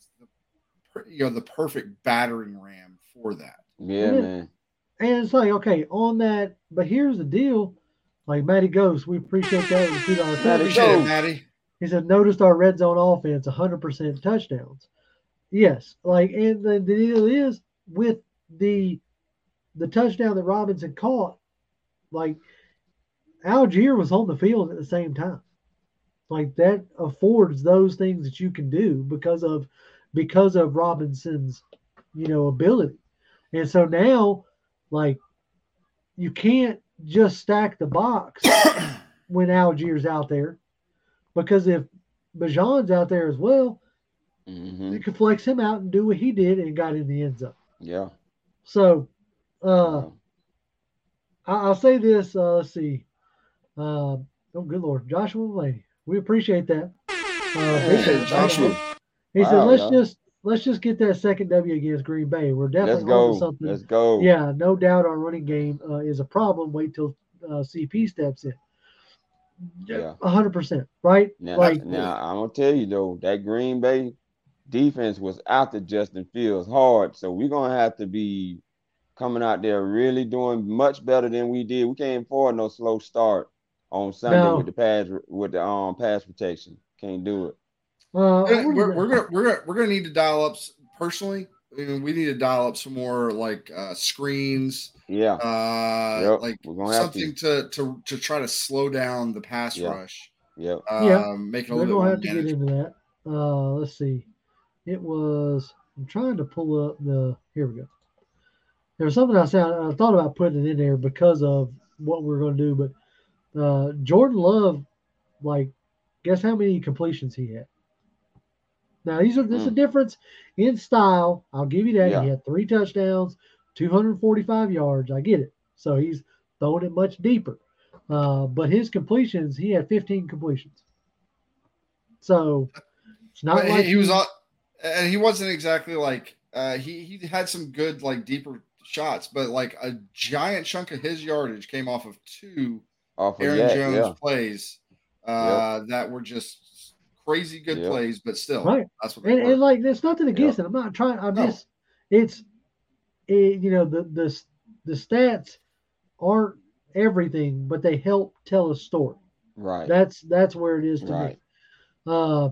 perfect battering ram for that. Yeah, man. And it's like, okay, on that, but here's the deal. Like Matty Ghost, we appreciate that. Appreciate it, Matty. He said, noticed our red zone offense, 100% touchdowns. Yes, and the deal is with the touchdown that Robinson caught, like Algier was on the field at the same time. Like that affords those things that you can do because of Robinson's, ability. And so now, like, you can't just stack the box when Algier's out there, because if Bijan's out there as well, you can flex him out and do what he did and got in the end zone. Yeah. So, I'll say this. Let's see. Oh, good Lord, Joshua Mulaney. We appreciate that. Joshua. He said, let's just get that second W against Green Bay. We're definitely on to something. Let's go. Yeah, no doubt our running game is a problem. Wait till CP steps in. Yeah. 100%. Right? Now, Like, now I'm gonna tell you though, that Green Bay defense was after Justin Fields hard, so we're gonna have to be coming out there really doing much better than we did. We can't afford no slow start on Sunday with now, the pass protection. Can't do it. what is that? We're gonna need to dial up personally. I mean, we need to dial up some more like screens, Yeah. Yep. like We're gonna have something to try to slow down the pass Yeah. rush. Yep. Yeah, Make it a they're little bit gonna more have to get into manageable. that. Let's see. It was. I'm trying to pull up the. Here we go. There was something I said. I thought about putting it in there because of what we're going to do, but Jordan Love, like, guess how many completions he had? Now this is a Mm. difference in style. I'll give you that. He Yeah. had 3 touchdowns, 245 yards. I get it. So he's throwing it much deeper. But his completions, he had 15 completions. So it's not But like he was on, and he wasn't exactly like he had some good like deeper shots, but like a giant chunk of his yardage came off of two Off of Aaron Yak. Jones Yeah. plays Yep. that were just crazy good Yep. plays, but still, right. that's what they And were. like there's nothing Yep. against it. I'm not trying. I'm No, just it's you know the stats aren't everything, but they help tell a story. Right. That's where it is to me. Right. Uh,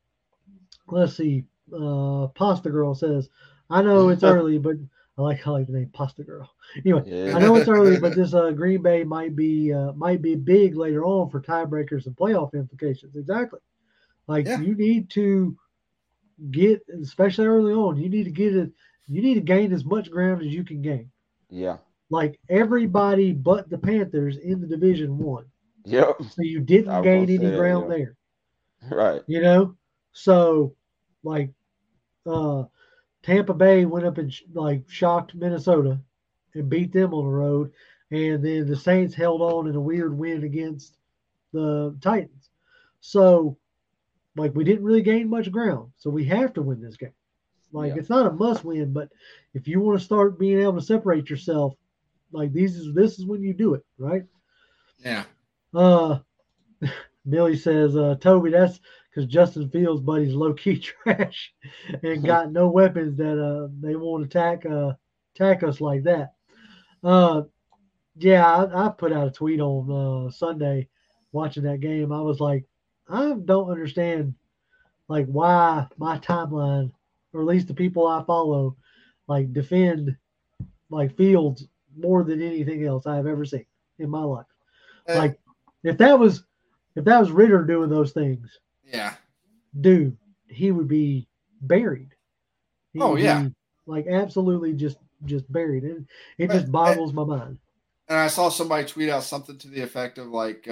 let's see. Pasta Girl says, "I know it's early, but I like the name Pasta Girl. Anyway, I Yeah. know it's early, but this Green Bay might be big later on for tiebreakers and playoff implications. Exactly. Like yeah, you need to get, especially early on, you need to get it. You need to gain as much ground as you can gain. Yeah. Like everybody but the Panthers in the division won. Yep. So you I didn't was gonna gain say any that. ground Yeah. there, Right. you know? So like uh Tampa Bay went up and like shocked Minnesota and beat them on the road, and then the Saints held on in a weird win against the Titans. So like we didn't really gain much ground. So we have to win this game. Like Yeah. it's not a must win, but if you want to start being able to separate yourself, like this is when you do it, right? yeah. Uh Millie says, Toby, that's because Justin Fields' buddy's low key trash and got no weapons that they won't attack us like that. Uh, yeah, I put out a tweet on Sunday watching that game. I was like, I don't understand like why my timeline, or at least the people I follow, like defend like Fields more than anything else I've ever seen in my life. Uh, Like if that was Ritter doing those things, yeah. dude, he would be buried. He Oh would yeah. be like absolutely just buried. And it But, just boggles my mind. and I saw somebody tweet out something to the effect of like,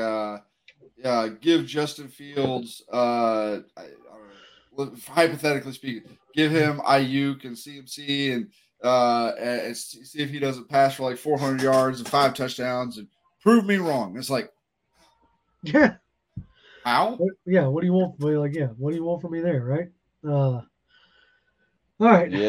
give Justin Fields, I don't know, hypothetically speaking, give him Ayuk and CMC and see if he doesn't pass for like 400 yards and 5 touchdowns and prove me wrong. It's like, Yeah. how? Yeah, what do you want from me? Like, yeah, what do you want from me there, right? All right. Yeah.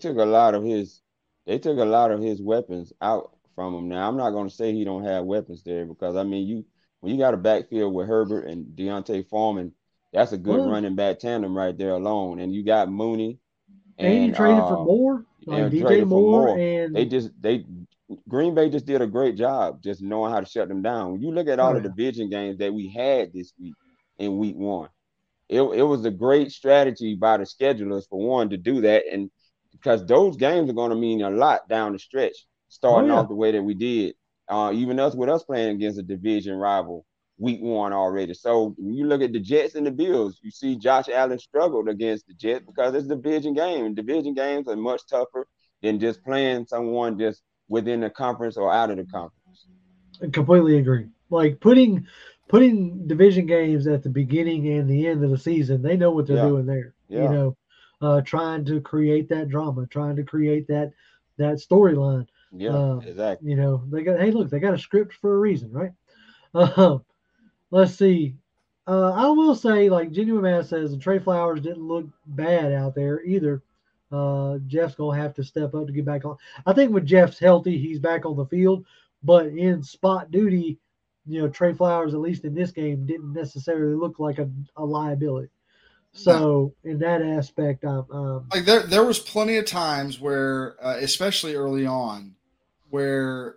They took a lot of his weapons out from him. Now I'm not gonna say he don't have weapons there because I mean when you got a backfield with Herbert and Deontay Foreman, that's a good Well, running back tandem right there alone. And you got Mooney and you and traded for more, like DJ traded for Moore more. and They Green Bay just did a great job just knowing how to shut them down. When you look at all oh the yeah. division games that we had this week in week one, it was a great strategy by the schedulers for one to do that, and because those games are going to mean a lot down the stretch, Oh starting yeah. off the way that we did. Even us with us playing against a division rival week one already. So when you look at the Jets and the Bills, you see Josh Allen struggled against the Jets because it's a division game. And division games are much tougher than just playing someone just within the conference or out of the conference. I completely agree. Like putting division games at the beginning and the end of the season, they know what they're Yeah, doing there. You yeah, know, trying to create that drama, trying to create that storyline. yeah, Uh, exactly. you know, they got hey look, they got a script for a reason, right? Uh, let's see. I will say, like Genuine Man says, Trey Flowers didn't look bad out there either. Jeff's gonna have to step up to get back on. I think when Jeff's healthy, he's back on the field, but in spot duty, Trey Flowers, at least in this game, didn't necessarily look like a liability. So in that aspect, like there was plenty of times where, especially early on, where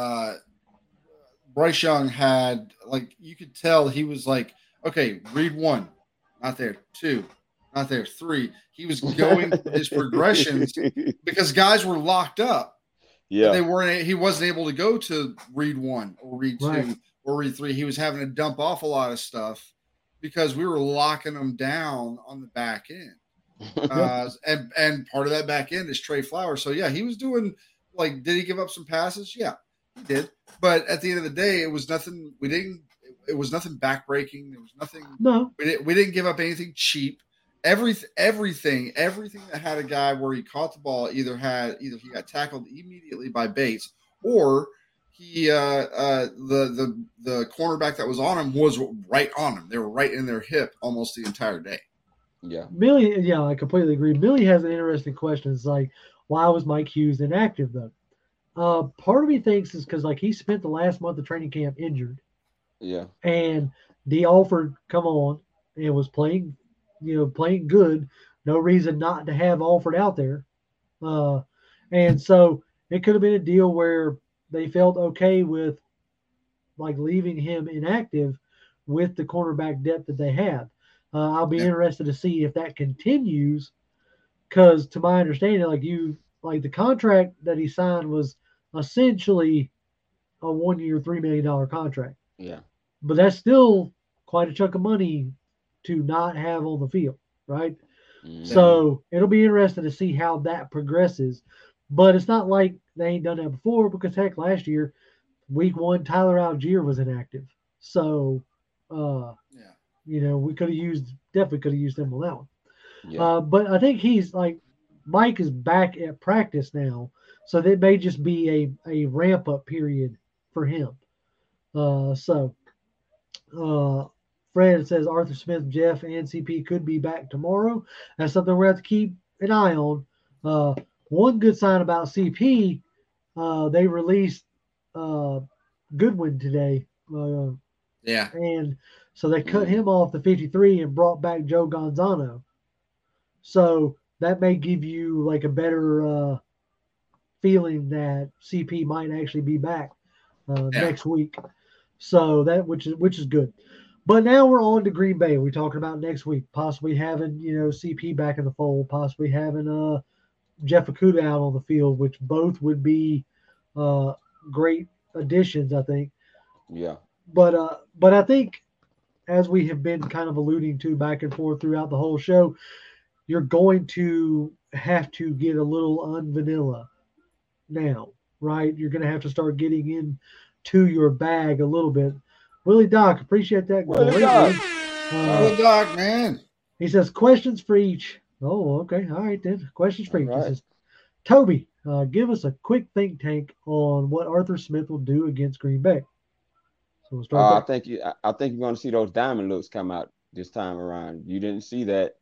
Bryce Young had, like, you could tell he was like, okay, read 1, not there. 2, not there. 3. He was going through his progressions because guys were locked up. Yeah, and he wasn't able to go to read 1 or read 2 Right. or read 3. He was having to dump off a lot of stuff because we were locking them down on the back end. And part of that back end is Trey Flowers. So yeah, he was doing, like, did he give up some passes? Yeah, he did. But at the end of the day, it was nothing. It was nothing backbreaking. There was nothing. No. We didn't give up anything cheap. Everything that had a guy where he caught the ball either he got tackled immediately by Bates, or he the cornerback that was on him was right on him. They were right in their hip almost the entire day. Yeah. Millie, yeah, I completely agree. Millie has an interesting question. It's like, why was Mike Hughes inactive though? Part of me thinks is because, like, he spent the last month of training camp injured. Yeah. And D. Alford come on and was playing good. No reason not to have Alford out there. And so it could have been a deal where they felt okay with, like, leaving him inactive with the cornerback depth that they have. I'll be interested to see if that continues, because to my understanding, like the contract that he signed was essentially a 1-year, $3 million contract. Yeah. But that's still quite a chunk of money to not have on the field, right? Mm-hmm. So it'll be interesting to see how that progresses. But it's not like they ain't done that before, because heck, last year, week 1, Tyler Algier was inactive. So, we definitely could have used him on that one. Yeah. But I think Mike is back at practice now, so that may just be a ramp up period for him. Fred says Arthur Smith, Jeff, and CP could be back tomorrow. That's something we have to keep an eye on. One good sign about CP, they released Goodwin today. And so they cut him off the 53 and brought back Joe Gonzano. So that may give you, like, a better feeling that CP might actually be back next week. So that which is good. But now we're on to Green Bay. We're talking about next week, possibly having CP back in the fold, possibly having Jeff Okudah out on the field, which both would be great additions, I think. Yeah. But I think, as we have been kind of alluding to back and forth throughout the whole show, you're going to have to get a little unvanilla now, right? You're going to have to start getting into your bag a little bit. Willie Doc, appreciate that. Willie Doc, man. He says, questions for each. Oh, okay. All right, then. Questions for each. Right. He says, Toby, give us a quick think tank on what Arthur Smith will do against Green Bay. So we'll start I think you're going to see those diamond looks come out this time around. You didn't see that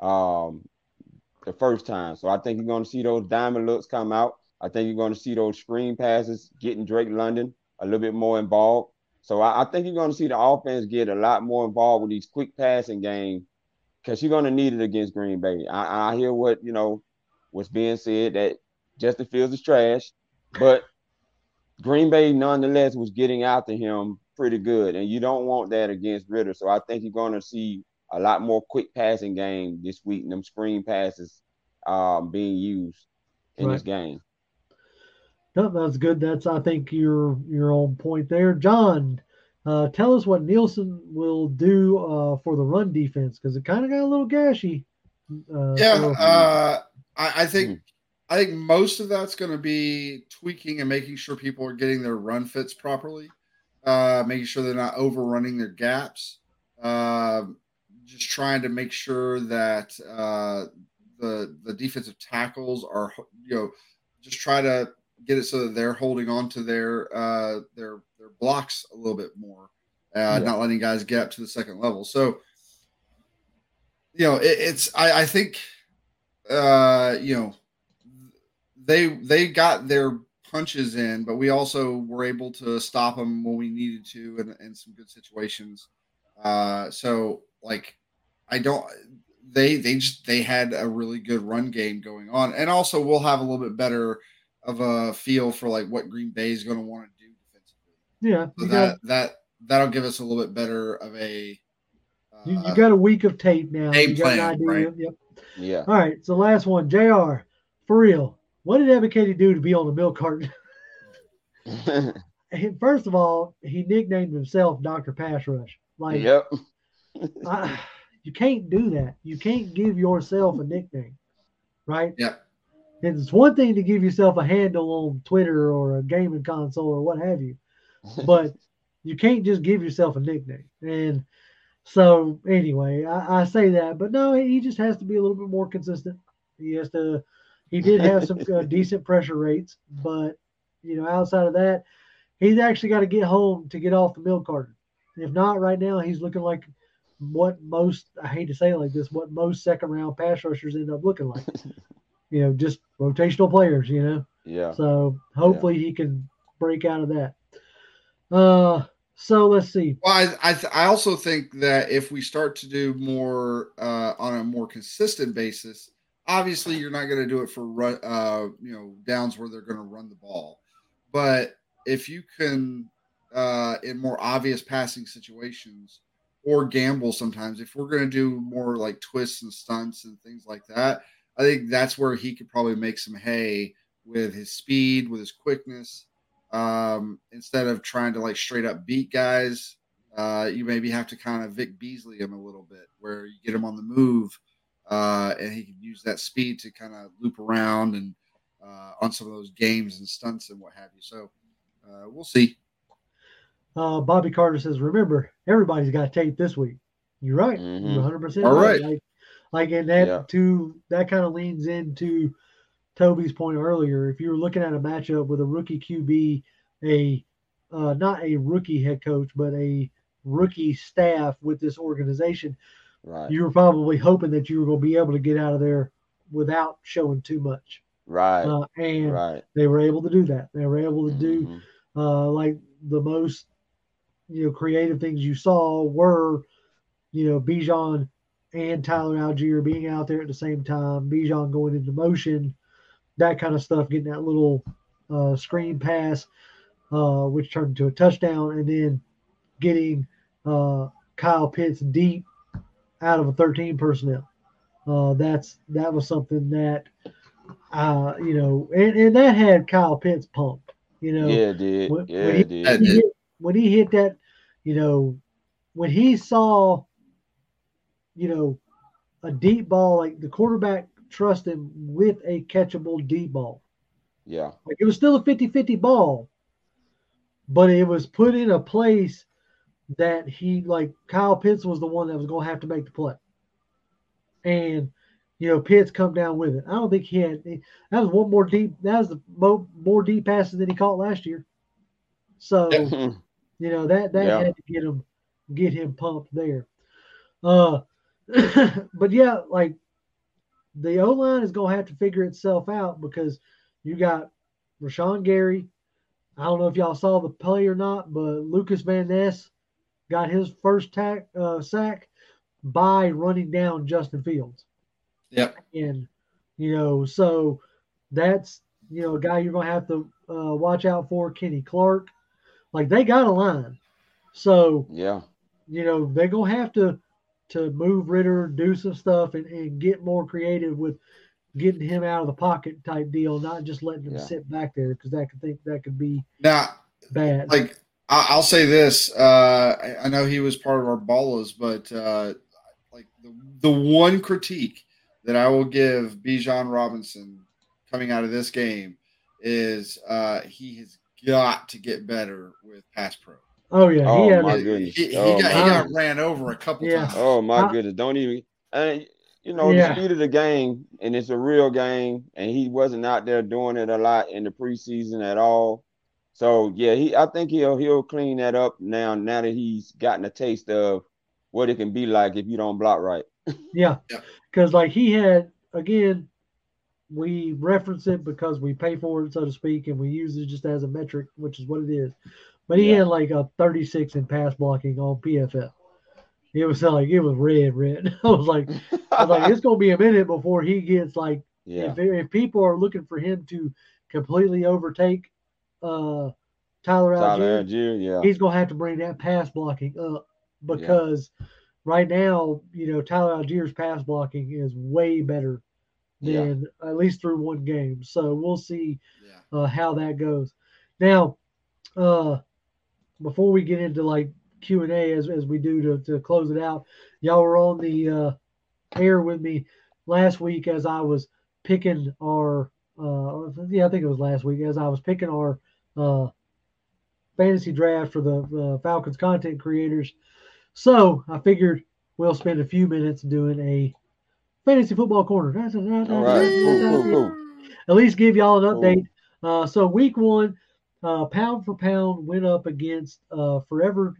the first time. So I think you're going to see those diamond looks come out. I think you're going to see those screen passes getting Drake London a little bit more involved. So I think you're going to see the offense get a lot more involved with these quick passing games, because you're going to need it against Green Bay. I hear what's being said, that Justin Fields is trash, but Green Bay nonetheless was getting after him pretty good, and you don't want that against Ridder. So I think you're going to see a lot more quick passing game this week, and them screen passes being used in this game. No, that's good. I think you're on point there. John, tell us what Nielsen will do for the run defense, because it kind of got a little gashy. I think most of that's going to be tweaking and making sure people are getting their run fits properly, making sure they're not overrunning their gaps, just trying to make sure that the defensive tackles are, just try to get it so that they're holding on to their blocks a little bit more, not letting guys get up to the second level. So, I think, they got their punches in, but we also were able to stop them when we needed to in some good situations. So like, I don't. They had a really good run game going on, and also we'll have a little bit better of a feel for like what Green Bay is going to want to do defensively. Yeah, So that'll give us a little bit better of a you got a week of tape now. game You got an plan, idea. right? Yep. Yeah. All right. So last one, Jr. For real, what did Evan Katie do to be on the milk carton? First of all, he nicknamed himself Dr. Pass Rush. Like, Yep. you can't do that. You can't give yourself a nickname, right? Yep. It's one thing to give yourself a handle on Twitter or a gaming console or what have you, but you can't just give yourself a nickname. And so, anyway, I say that, but no, he just has to be a little bit more consistent. He has to. He did have some decent pressure rates, but outside of that, he's actually got to get home to get off the milk carton. If not, right now he's looking like what most, I hate to say it like this, what most second round pass rushers end up looking like. Just rotational players. Yeah. So hopefully he can break out of that. So let's see. Well, I also think that if we start to do more on a more consistent basis, obviously you're not going to do it for downs where they're going to run the ball, but if you can in more obvious passing situations or gamble sometimes, if we're going to do more like twists and stunts and things like that, I think that's where he could probably make some hay with his speed, with his quickness. Instead of trying to like straight up beat guys, you maybe have to kind of Vic Beasley him a little bit, where you get him on the move, and he can use that speed to kind of loop around and on some of those games and stunts and what have you. So we'll see. Bobby Carter says, remember, everybody's got tape this week. You're right. Mm-hmm. You're 100% All right. And that kind of leans into Toby's point earlier. If you're looking at a matchup with a rookie QB, not a rookie head coach, but a rookie staff with this organization, right, you were probably hoping that you were going to be able to get out of there without showing too much. Right. And they were able to do that. They were able to do like the most creative things you saw were Bijan and Tyler Algier being out there at the same time, Bijan going into motion, that kind of stuff, getting that little screen pass, which turned into a touchdown, and then getting Kyle Pitts deep out of a 13 personnel. That was something that and that had Kyle Pitts pumped. Yeah, it did. When he hit that, when he saw, a deep ball, like the quarterback trust him with a catchable deep ball. Yeah. Like it was still a 50-50 ball, but it was put in a place that Kyle Pitts was the one that was going to have to make the play. And, Pitts come down with it. I don't think that was one more deep. That was the more deep passes than he caught last year. So, that had to get him pumped there. But yeah, like the O-line is going to have to figure itself out because you got Rashawn Gary. I don't know if y'all saw the play or not, but Lucas Van Ness got his first sack by running down Justin Fields. Yep. And, so that's, a guy you're going to have to watch out for, Kenny Clark. Like they got a line. So, yeah, they're going to have to move Ritter, do some stuff, and get more creative with getting him out of the pocket type deal, not just letting him sit back there because that could be now bad. Like I'll say this, I know he was part of our ballas, but like the one critique that I will give Bijan Robinson coming out of this game is he has got to get better with pass pro. Oh yeah, my goodness. He got ran over a couple times. Oh my goodness! Don't even. The speed of the game, and it's a real game, and he wasn't out there doing it a lot in the preseason at all. So yeah, I think he'll clean that up now that he's gotten a taste of what it can be like if you don't block right. Yeah, because like he had again, we reference it because we pay for it, so to speak, and we use it just as a metric, which is what it is. But he had like a 36 in pass blocking on PFF. It was red. I was like, it's gonna be a minute before he gets like, if people are looking for him to completely overtake Tyler Algier, he's gonna have to bring that pass blocking up because right now, Tyler Algier's pass blocking is way better than at least through one game. So we'll see how that goes. Now, before we get into like Q&A as we do to close it out, y'all were on the air with me last week as I was picking our I think it was last week as I was picking our fantasy draft for the Falcons content creators. So I figured we'll spend a few minutes doing a fantasy football corner. All right, cool. At least give y'all an update. So week 1, pound for pound went up against Forever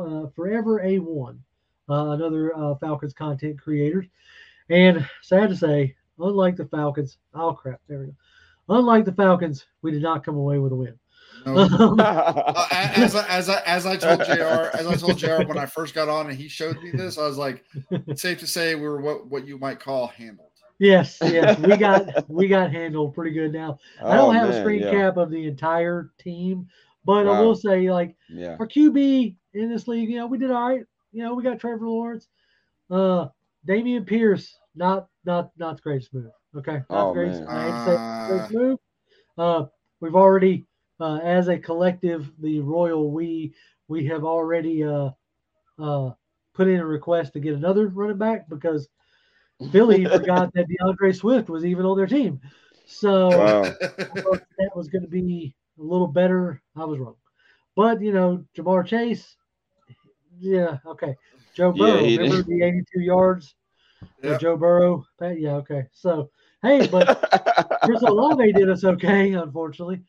A1, another Falcons content creators. And sad to say, unlike the Falcons, there we go. Unlike the Falcons, we did not come away with a win. No. As I told JR when I first got on and he showed me this, I was like, it's safe to say we were what you might call handled. Yes, we got handled pretty good. Now I don't have a screen cap of the entire team, but I will say like our QB in this league, we did all right. We got Trevor Lawrence, Damian Pierce, not the greatest move. Okay, not the greatest. I hate to say greatest move. We've already, as a collective, the Royal we have already put in a request to get another running back because Philly forgot that DeAndre Swift was even on their team. So that was going to be a little better. I was wrong. But, Jamar Chase, okay. Joe Burrow, remember the 82 yards? Yep. Joe Burrow? Okay. So, hey, but Chris Olave did us okay, unfortunately.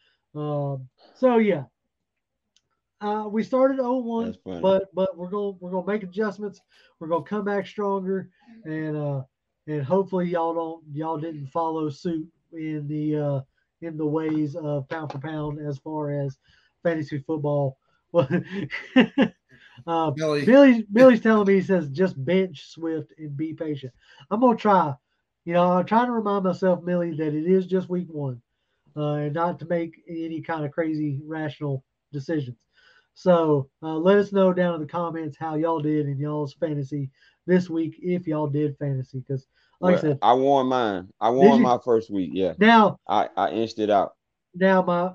We started 0-1, but we're gonna make adjustments. We're gonna come back stronger, and hopefully y'all didn't follow suit in the ways of pound for pound as far as fantasy football. Billy's telling me, he says just bench Swift and be patient. I'm gonna try. I'm trying to remind myself, Millie, that it is just week 1, and not to make any kind of crazy rational decisions. So let us know down in the comments how y'all did in y'all's fantasy this week, if y'all did fantasy, because I said, I won mine. I won my first week. Yeah. Now I inched it out. Now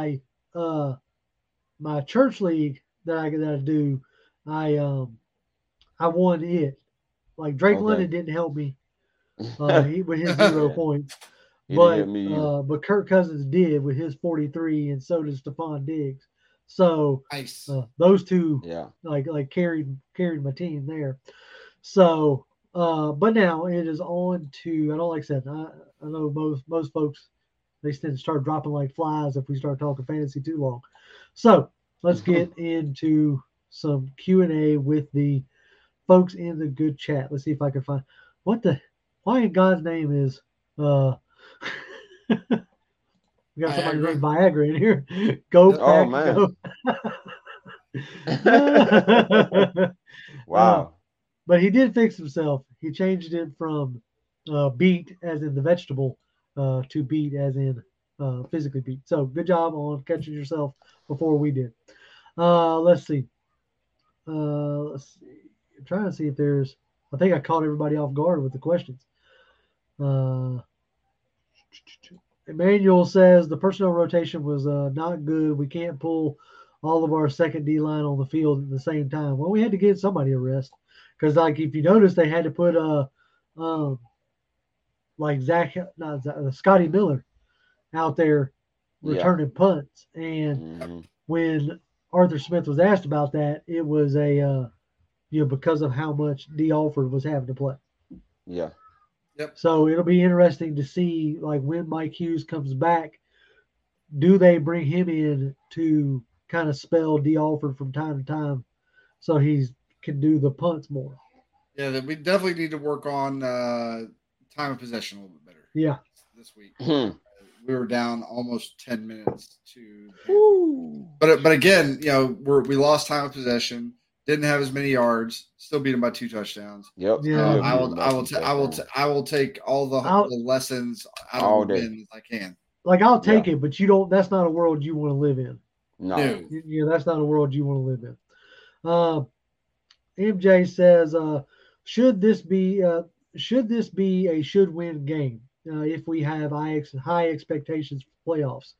my church league that I do, I won it. Like Drake London didn't help me with his 0 points, but Kirk Cousins did with his 43, and so did Stephon Diggs. So nice. Those two, like carried my team there. So, but now it is on to. I don't like I said. I know most folks, they tend to start dropping like flies if we start talking fantasy too long. So let's get into some Q&A with the folks in the good chat. Let's see if I can find why in God's name is we got somebody named Viagra in here. Go pack, go. Wow. But he did fix himself. He changed it from beat as in the vegetable to beat as in physically beat. So good job on catching yourself before we did. Let's see. I'm trying to see if there's. I think I caught everybody off guard with the questions. Emmanuel says the personnel rotation was not good. We can't pull all of our second D line on the field at the same time. Well, we had to give somebody a rest because, like, if you notice, they had to put Scotty Miller out there returning punts. And when Arthur Smith was asked about that, it was because of how much D. Alford was having to play. Yeah. Yep. So it'll be interesting to see, like, when Mike Hughes comes back, do they bring him in to kind of spell D. Alford from time to time so he can do the punts more? Yeah, we definitely need to work on time of possession a little bit better. Yeah. this week. Hmm. We were down almost 10 minutes to. Woo. But again, we lost time of possession. Didn't have as many yards. Still beat them by 2 touchdowns. Yep. Yeah. Still beat 'em by 2 touchdowns. I will take all the lessons out All of the day. win as I can. Like I'll take it, but you don't. That's not a world you want to live in. No. Yeah, that's not a world you want to live in. MJ says, should this be a should win game if we have high expectations for playoffs?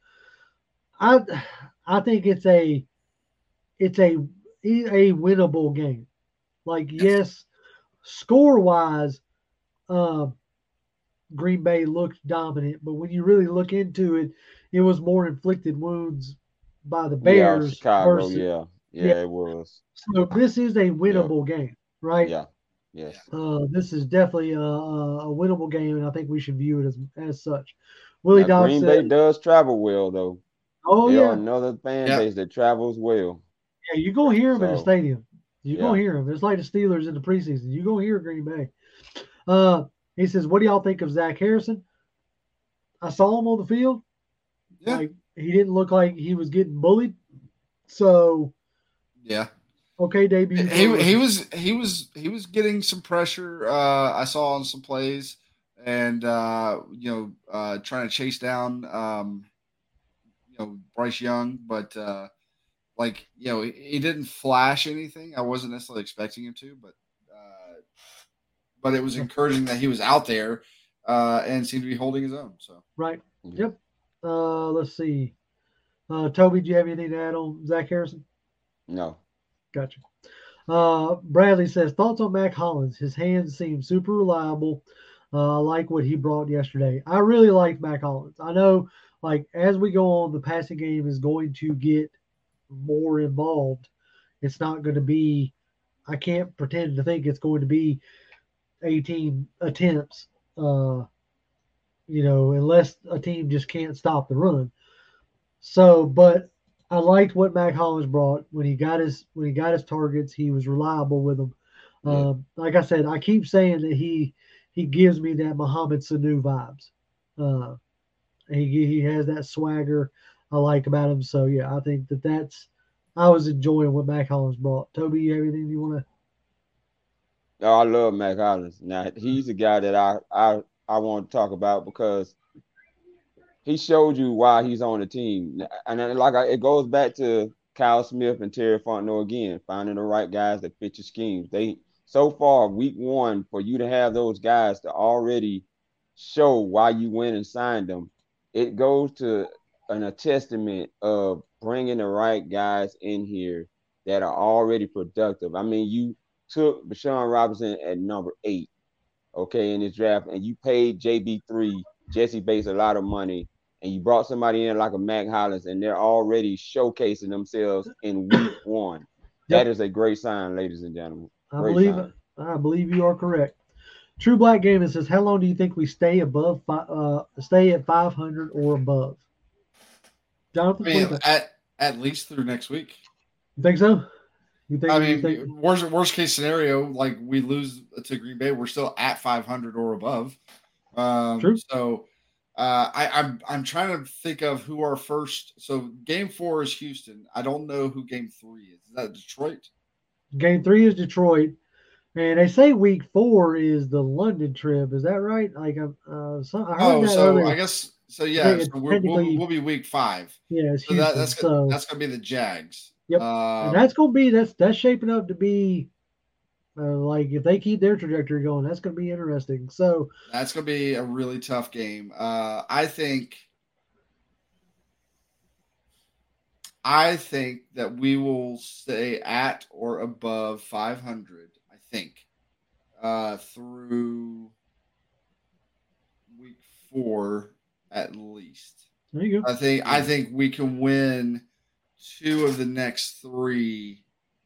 I think it's a winnable game. Like yes, score wise, Green Bay looked dominant, but when you really look into it, it was more inflicted wounds by the Bears. Yeah, Chicago. Versus, yeah, it was. So this is a winnable game, right? Yeah. Yes. This is definitely a winnable game, and I think we should view it as such. Willie Dog Green said, Bay does travel well, though. Oh, they yeah. are another fan base that travels well. Yeah, you're going to hear them in the stadium. You're going to hear them. It's like the Steelers in the preseason. You're going to hear Green Bay. He says, what do y'all think of Zach Harrison? I saw him on the field. Yeah. Like, he didn't look like he was getting bullied. So, yeah. Okay, debut. He was getting some pressure. I saw on some plays, and trying to chase down Bryce Young, but he didn't flash anything. I wasn't necessarily expecting him to, but it was encouraging that he was out there and seemed to be holding his own. So right, yep. Let's see. Toby, do you have anything to add on Zach Harrison? No. Gotcha. Bradley says, thoughts on Mac Hollins? His hands seem super reliable. I like what he brought yesterday. I really liked Mac Hollins. I know, like, as we go on, the passing game is going to get more involved. It's not going to be, I can't pretend to think it's going to be 18 attempts, unless a team just can't stop the run. So, but I liked what Mac Hollins brought when he got his targets. He was reliable with them. Like I said, I keep saying that he gives me that Mohamed Sanu vibes. He has that swagger I like about him. So yeah, I think I was enjoying what Mac Hollins brought. Toby, you have anything you want to? Oh, I love Mac Hollins. Now he's a guy that I want to talk about because he showed you why he's on the team. And it goes back to Kyle Smith and Terry Fontenot again, finding the right guys that fit your schemes. So far, week 1, for you to have those guys to already show why you went and signed them, it goes to a testament of bringing the right guys in here that are already productive. I mean, you took Bijan Robinson at number 8, in this draft, and you paid JB3, Jesse Bates, a lot of money, and you brought somebody in like a Mac Hollins, and they're already showcasing themselves in week 1. That is a great sign, ladies and gentlemen. I believe you are correct. True Black Gamer says, how long do you think we stay at 500 or above? Jonathan, at least through next week. You think so? Worst case scenario, like we lose to Green Bay, we're still at 500 or above. True. So I'm trying to think of who our first. So game 4 is Houston. I don't know who game 3 is. Is that Detroit? Game 3 is Detroit, and they say week 4 is the London trip. Is that right? Like I heard that earlier. I guess so. Yeah, so we'll be week 5. Yeah, it's so Houston, that's gonna be the Jags. Yep, and that's gonna be that's shaping up to be like if they keep their trajectory going, that's gonna be interesting. So that's gonna be a really tough game. I think that we will stay at or above 500. I think through week 4 at least. There you go. I think we can win 2 of the next 3.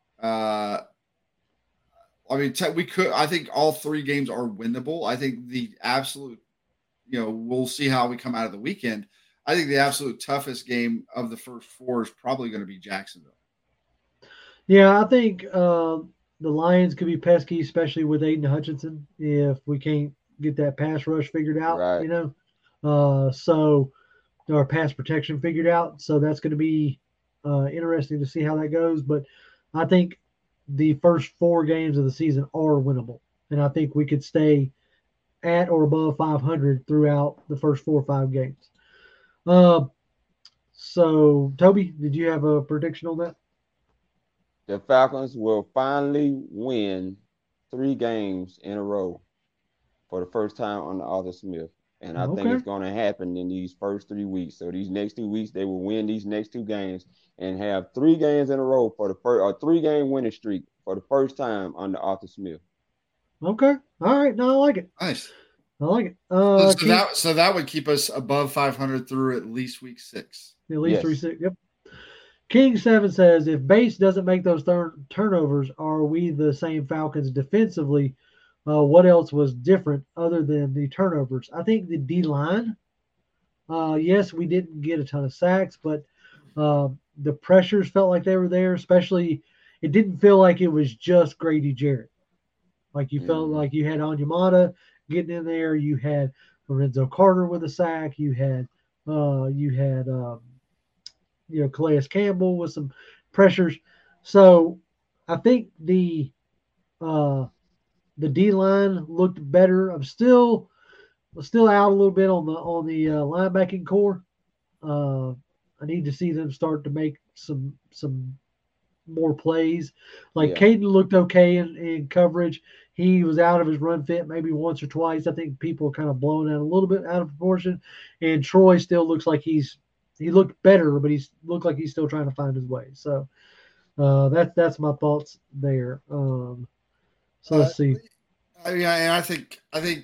We could. I think all 3 games are winnable. I think the absolute, we'll see how we come out of the weekend. I think the absolute toughest game of the first 4 is probably going to be Jacksonville. Yeah, I think the Lions could be pesky, especially with Aiden Hutchinson, if we can't get that pass rush figured out. Right. So our pass protection figured out. So that's going to be interesting to see how that goes. But I think the first 4 games of the season are winnable, and I think we could stay at or above 500 throughout the first 4 or 5 games. So Toby, did you have a prediction on that? The Falcons will finally win 3 games in a row for the first time under Arthur Smith. And I think Okay. it's going to happen in these first 3 weeks. So these next 2 weeks, they will win these next 2 games and have 3 games in a row for the first, or 3 game winning streak for the first time under Arthur Smith. Okay. All right. No, I like it. Nice. I like it. So that would keep us above 500 through at least week 6. At least Yes. 3-6. Yep. King 7 says, if Bates doesn't make those turnovers, are we the same Falcons defensively? What else was different other than the turnovers? I think the D line. Yes, we didn't get a ton of sacks, but the pressures felt like they were there. Especially, it didn't feel like it was just Grady Jarrett. Like you felt like you had Onyemata getting in there. You had Lorenzo Carter with a sack. You had Calais Campbell with some pressures. So I think the D line looked better. I'm still out a little bit on the linebacking core. I need to see them start to make some more plays. Like Caden looked okay in coverage. He was out of his run fit maybe once or twice. I think people are kind of blown out a little bit out of proportion. And Troy still looks like he looked better, but he looked like he's still trying to find his way. So that's my thoughts there. So let's see. I think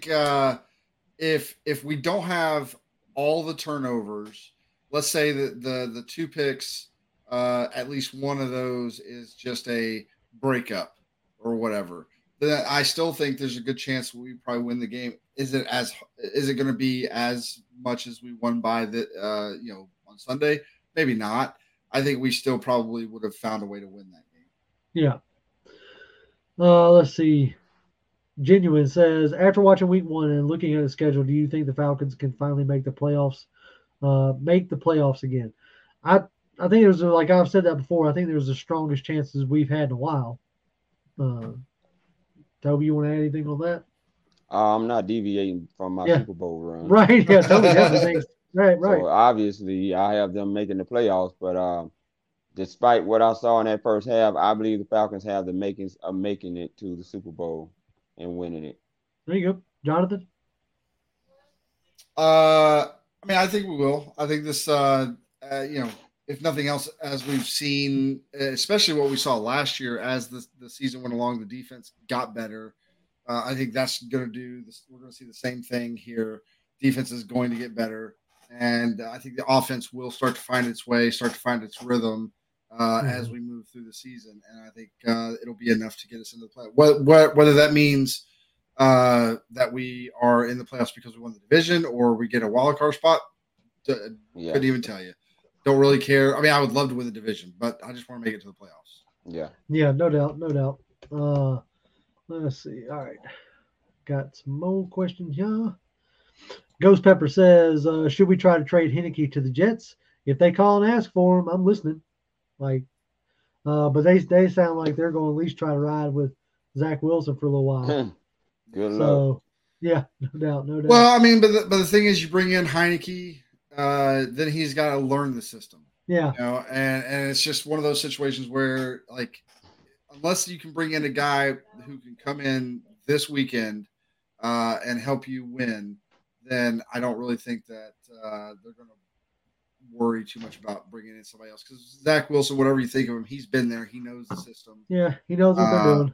if we don't have all the turnovers, let's say that the 2 picks, at least one of those is just a breakup or whatever, then I still think there's a good chance we probably win the game. Is it going to be as much as we won by on Sunday? Maybe not. I think we still probably would have found a way to win that game. Yeah. Let's see. Genuine says, after watching week 1 and looking at the schedule, do you think the Falcons can finally make the playoffs? Make the playoffs again? I think there's, like I've said that before, I think there's the strongest chances we've had in a while. Toby, you want to add anything on that? I'm not deviating from my Super Bowl run. Right. Yeah, Toby definitely thinks. Right. So obviously, I have them making the playoffs, but despite what I saw in that first half, I believe the Falcons have the makings of making it to the Super Bowl and winning it. There you go, Jonathan. I think we will. I think this, if nothing else, as we've seen, especially what we saw last year, as the season went along, the defense got better. I think that's going to do this. We're going to see the same thing here. Defense is going to get better, and I think the offense will start to find its way, start to find its rhythm as we move through the season. And I think it'll be enough to get us into the playoffs. Whether that means that we are in the playoffs because we won the division or we get a wild card spot, couldn't even tell you. Don't really care. I mean, I would love to win the division, but I just want to make it to the playoffs. Yeah, no doubt. Let's see. All right. Got some more questions here. Ghost Pepper says, should we try to trade Heinicke to the Jets? If they call and ask for him, I'm listening. But they sound like they're going to at least try to ride with Zach Wilson for a little while. Good luck. So, yeah, no doubt. Well, I mean, but the thing is, you bring in Heinicke, then he's got to learn the system. Yeah. And it's just one of those situations where, unless you can bring in a guy who can come in this weekend and help you win, then I don't really think that they're going to worry too much about bringing in somebody else. Because Zach Wilson, whatever you think of him, he's been there. He knows the system. Yeah, he knows what they're doing.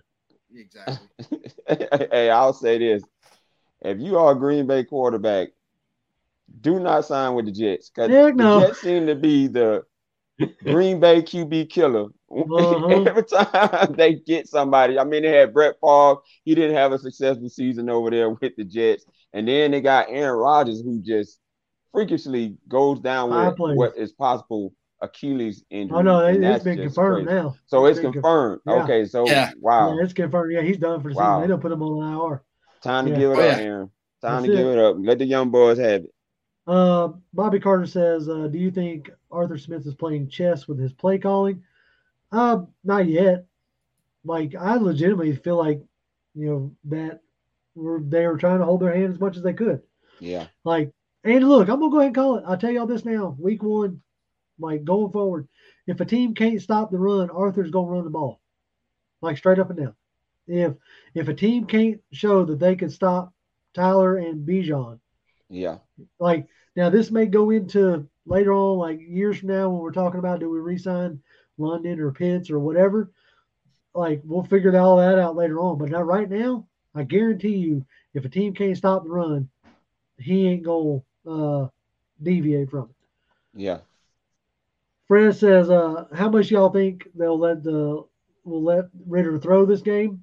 Exactly. Hey, I'll say this. If you are a Green Bay quarterback, do not sign with the Jets. Because the Jets seem to be the Green Bay QB killer. Every time they get somebody. I mean, they had Brett Favre. He didn't have a successful season over there with the Jets. And then they got Aaron Rodgers, who just freakishly goes down with what is possible Achilles injury. Oh, no, it's been confirmed now. So it's confirmed. Yeah. Okay, so wow. Yeah, it's confirmed. Yeah, he's done for the season. They don't put him on IR. Time to give it up, Aaron. Time to give it up. Let the young boys have it. Bobby Carter says, do you think Arthur Smith is playing chess with his play calling? Not yet. Like, I legitimately feel like, that they were trying to hold their hand as much as they could. Yeah. Like, and look, I'm gonna go ahead and call it. I'll tell y'all this now. Week 1, like going forward, if a team can't stop the run, Arthur's gonna run the ball, like straight up and down. If a team can't show that they can stop Tyler and Bijan, Yeah. like now this may go into later on, like years from now when we're talking about do we resign London or Pitts or whatever. Like we'll figure all that out later on. But now, right now, I guarantee you, if a team can't stop the run, he ain't gonna deviate from it. Yeah. Fred says, "How much y'all think will let Ritter throw this game?"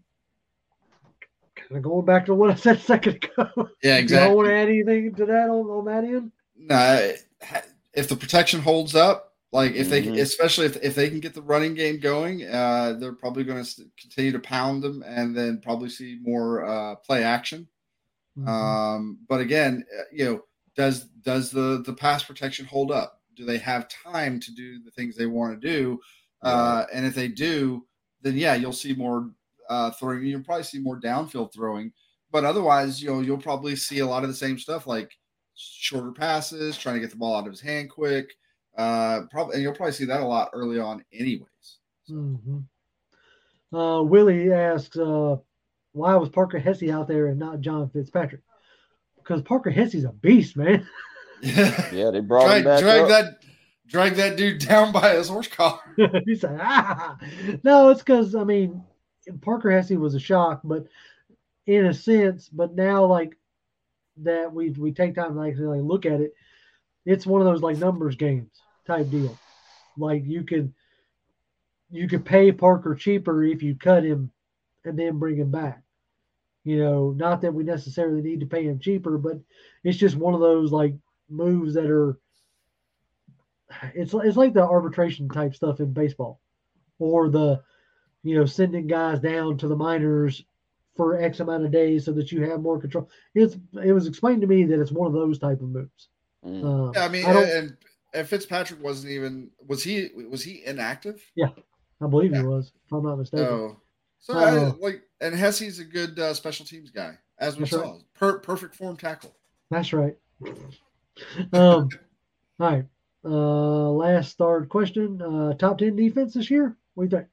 Kind of going back to what I said a second ago. Yeah, Y'all want exactly. to add anything to that on that end? No, if the protection holds up, like if they, Mhm. especially if they can get the running game going, they're probably going to continue to pound them and then probably see more play action. But again, does the pass protection hold up? Do they have time to do the things they want to do? Right. And if they do, then yeah, you'll see more throwing. You'll probably see more downfield throwing. But otherwise, you'll probably see a lot of the same stuff, like shorter passes, trying to get the ball out of his hand quick. Probably, and you'll probably see that a lot early on, anyways. So. Willie asks, why was Parker Hesse out there and not John Fitzpatrick? Because Parker Hesse's a beast, man. Yeah, they brought him back drag up. that dude down by his horse collar. He's like, No, it's because, Parker Hesse was a shock, but in a sense, but now, like, that we take time to actually look at it, it's one of those, like, numbers games type deal. Like, you could pay Parker cheaper if you cut him and then bring him back. Not that we necessarily need to pay him cheaper, but it's just one of those like moves that are it's like the arbitration type stuff in baseball, or the sending guys down to the minors for X amount of days so that you have more control. It was explained to me that it's one of those type of moves. Mm. Yeah, I mean, I don't. and Fitzpatrick wasn't even was he inactive? Yeah, I believe he Yeah. was, if I'm not mistaken. So Uh, and Hesse's a good special teams guy, as we that's right. saw. Perfect form tackle. That's right. All right. Last starred question. Top 10 defense this year? What do you think?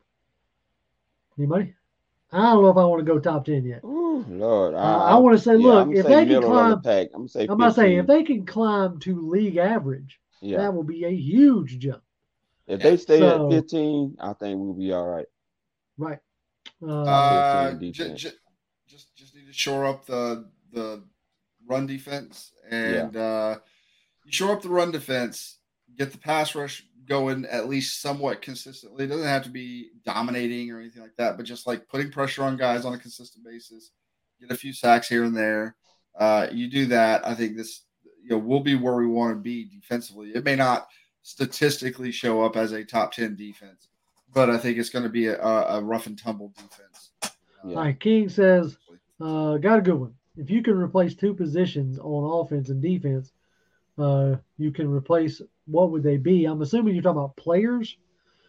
Anybody? I don't know if I want to go top 10 yet. Ooh, Lord. I want to say, Yeah, look, I'm gonna if say they can middle of the climb, pack. I'm gonna say I'm about to say, if 15. they can climb to league average, Yeah. that will be a huge jump. If Yeah. they stay at So, 15, I think we'll be all right. right. Top 15 defense. Just need to shore up the run defense, Yeah. and you shore up the run defense, get the pass rush going at least somewhat consistently. It doesn't have to be dominating or anything like that, but just like putting pressure on guys on a consistent basis, get a few sacks here and there. You do that, I think this we'll be where we want to be defensively. It may not statistically show up as a top 10 defense, but I think it's going to be a rough and tumble defense. Yeah. All right. King says, got a good one. If you can replace two positions on offense and defense, you can replace, what would they be? I'm assuming you're talking about players.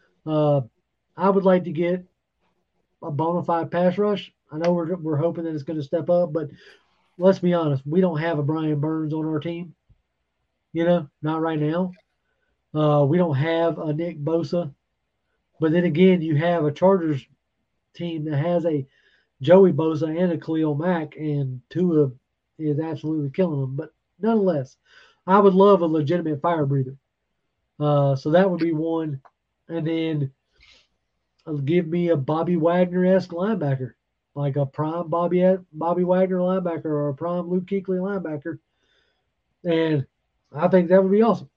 I would like to get a bona fide pass rush. I know we're hoping that it's going to step up, but let's be honest, we don't have a Brian Burns on our team. Not right now. We don't have a Nick Bosa. But then again, you have a Chargers team that has a Joey Bosa and a Khalil Mack, and Tua is absolutely killing them. But nonetheless, I would love a legitimate fire breather. So that would be one. And then give me a Bobby Wagner-esque linebacker, like a prime Bobby Wagner linebacker or a prime Luke Kuechly linebacker. And I think that would be awesome.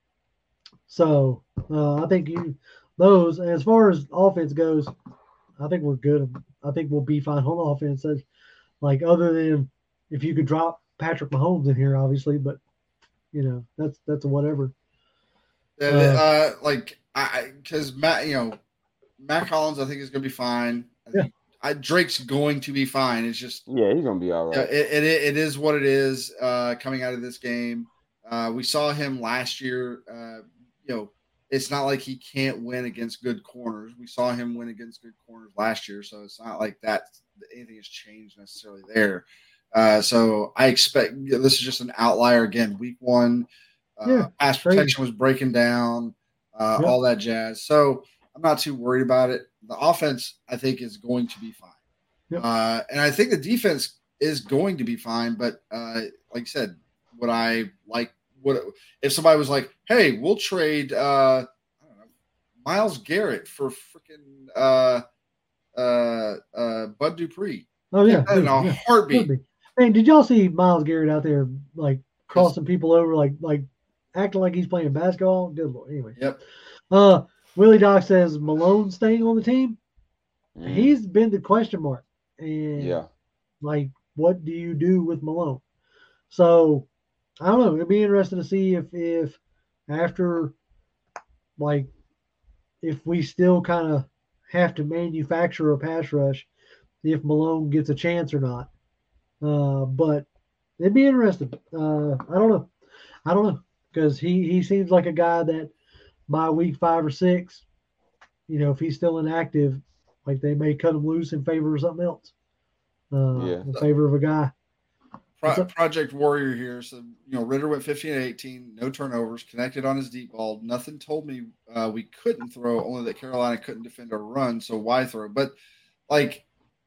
So I think those, as far as offense goes, I think we're good. I think we'll be fine on offense. Like, other than if you could drop Patrick Mahomes in here, obviously, but that's a whatever. Because Matt Collins, I think is going to be fine. Yeah. Drake's going to be fine. It's just Yeah, he's gonna be all right. it is what it is. Coming out of this game, We saw him last year. It's not like he can't win against good corners. We saw him win against good corners last year, so it's not like that anything has changed necessarily there. So I expect this is just an outlier again. Week 1, pass protection was breaking down, all that jazz. So I'm not too worried about it. The offense, I think, is going to be fine. Yep. And I think the defense is going to be fine. But like I said, what if somebody was like, "Hey, we'll trade I don't know, Myles Garrett for freaking Bud Dupree." Oh yeah, in a heartbeat. Hey, did y'all see Myles Garrett out there like crossing people over, like acting like he's playing basketball? Good Lord. Anyway. Yep. Willie Doc says Malone staying on the team. He's been the question mark. And like, what do you do with Malone? So I don't know. It'd be interesting to see if after, like, if we still kind of have to manufacture a pass rush, if Malone gets a chance or not. But it'd be interesting. I don't know because he seems like a guy that by week 5 or 6, if he's still inactive, like they may cut him loose in favor of something else. In favor of a guy. Project Warrior here. So, Ritter went 15-18, no turnovers, connected on his deep ball. Nothing told me we couldn't throw, only that Carolina couldn't defend our run. So why throw? But like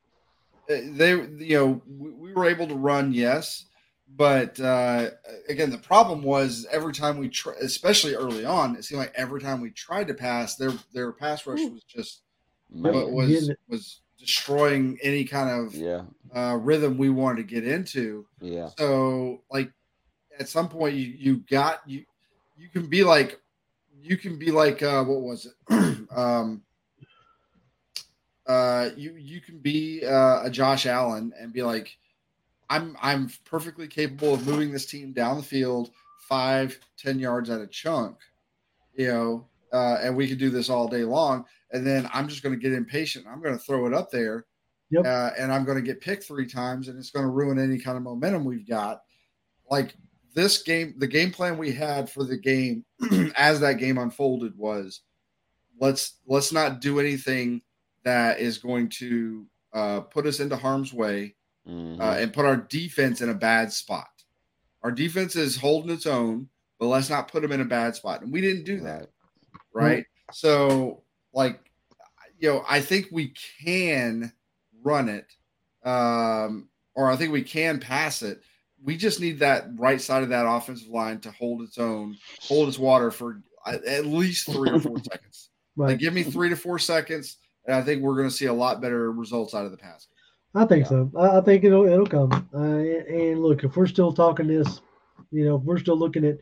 we were able to run, yes. But again, the problem was every time we especially early on, it seemed like every time we tried to pass, their pass rush was just was destroying any kind of rhythm we wanted to get into. Yeah. So like at some point you can be like what was it? You can be a Josh Allen and be like, I'm perfectly capable of moving this team down the field 5-10 yards at a chunk, and we could do this all day long. And then I'm just going to get impatient. I'm going to throw it up there, and I'm going to get picked 3 times, and it's going to ruin any kind of momentum we've got. Like this game, the game plan we had for the game as that game unfolded was let's not do anything that is going to put us into harm's way. And put our defense in a bad spot. Our defense is holding its own, but let's not put them in a bad spot. And we didn't do that, right? So, like, I think we can run it, or I think we can pass it. We just need that right side of that offensive line to hold its own, hold its water for at least 3 or 4 seconds. Right. Like, give me 3 to 4 seconds, and I think we're going to see a lot better results out of the pass game. I think so. I think it'll come. And look, if we're still talking this, if we're still looking at,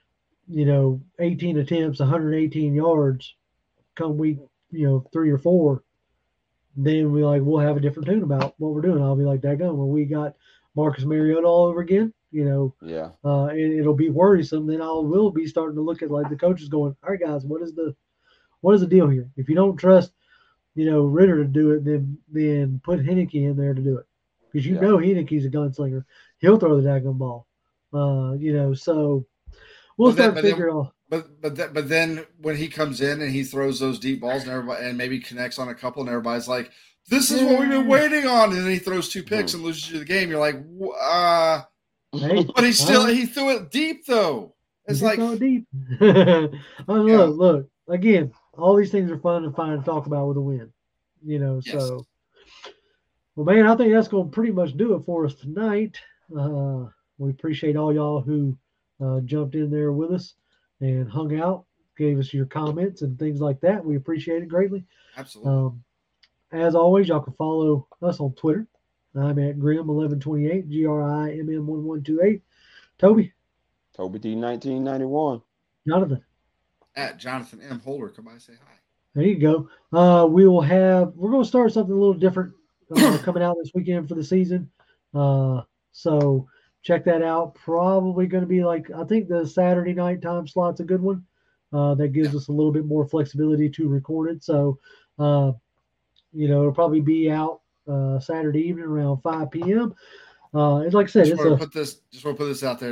18 attempts, 118 yards, come week, 3 or 4, then we'll have a different tune about what we're doing. I'll be like, daggone, when we got Marcus Mariota all over again, it'll be worrisome. Then will be starting to look at like the coaches going, all right, guys, what is the deal here? If you don't trust Ritter to do it, then put Heinicke in there to do it. Because Heinicke's a gunslinger. He'll throw the daggone ball. So we'll start figuring out. But then when he comes in and he throws those deep balls and everybody and maybe connects on a couple and everybody's like, this is what we've been waiting on. And then he throws 2 picks and loses you the game. You're like, but he threw it deep though. It's like deep. Look, again, all these things are fun and fine to talk about with a win, Yes. So, well, man, I think that's going to pretty much do it for us tonight. We appreciate all y'all who jumped in there with us and hung out, gave us your comments and things like that. We appreciate it greatly. Absolutely. As always, y'all can follow us on Twitter. I'm at Grim1128, GRIMM1128. Toby D1991. Jonathan. At Jonathan M. Holder, come by and say hi. There you go. We're going to start something a little different coming out this weekend for the season. So check that out. Probably going to be I think the Saturday night time slot's a good one. That gives us a little bit more flexibility to record it. So, it'll probably be out Saturday evening around 5 p.m. And like I said, just want to put this out there.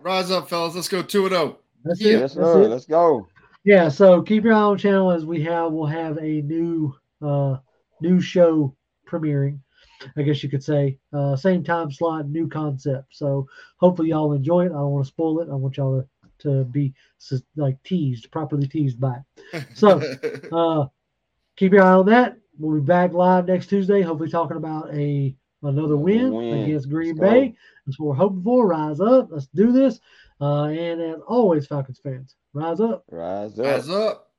Rise up, fellas. Let's go 2-0. That's Yeah. it. Yes, That's sir. it. Let's go. Yeah, so keep your eye on the channel as we'll have a new show premiering, I guess you could say. Same time slot, new concept. So hopefully y'all enjoy it. I don't want to spoil it. I want y'all to be like properly teased by it. So keep your eye on that. We'll be back live next Tuesday, hopefully talking about another win against Green Bay. That's what we're hoping for. Rise up. Let's do this. And as always, Falcons fans, rise up. Rise up. Rise up.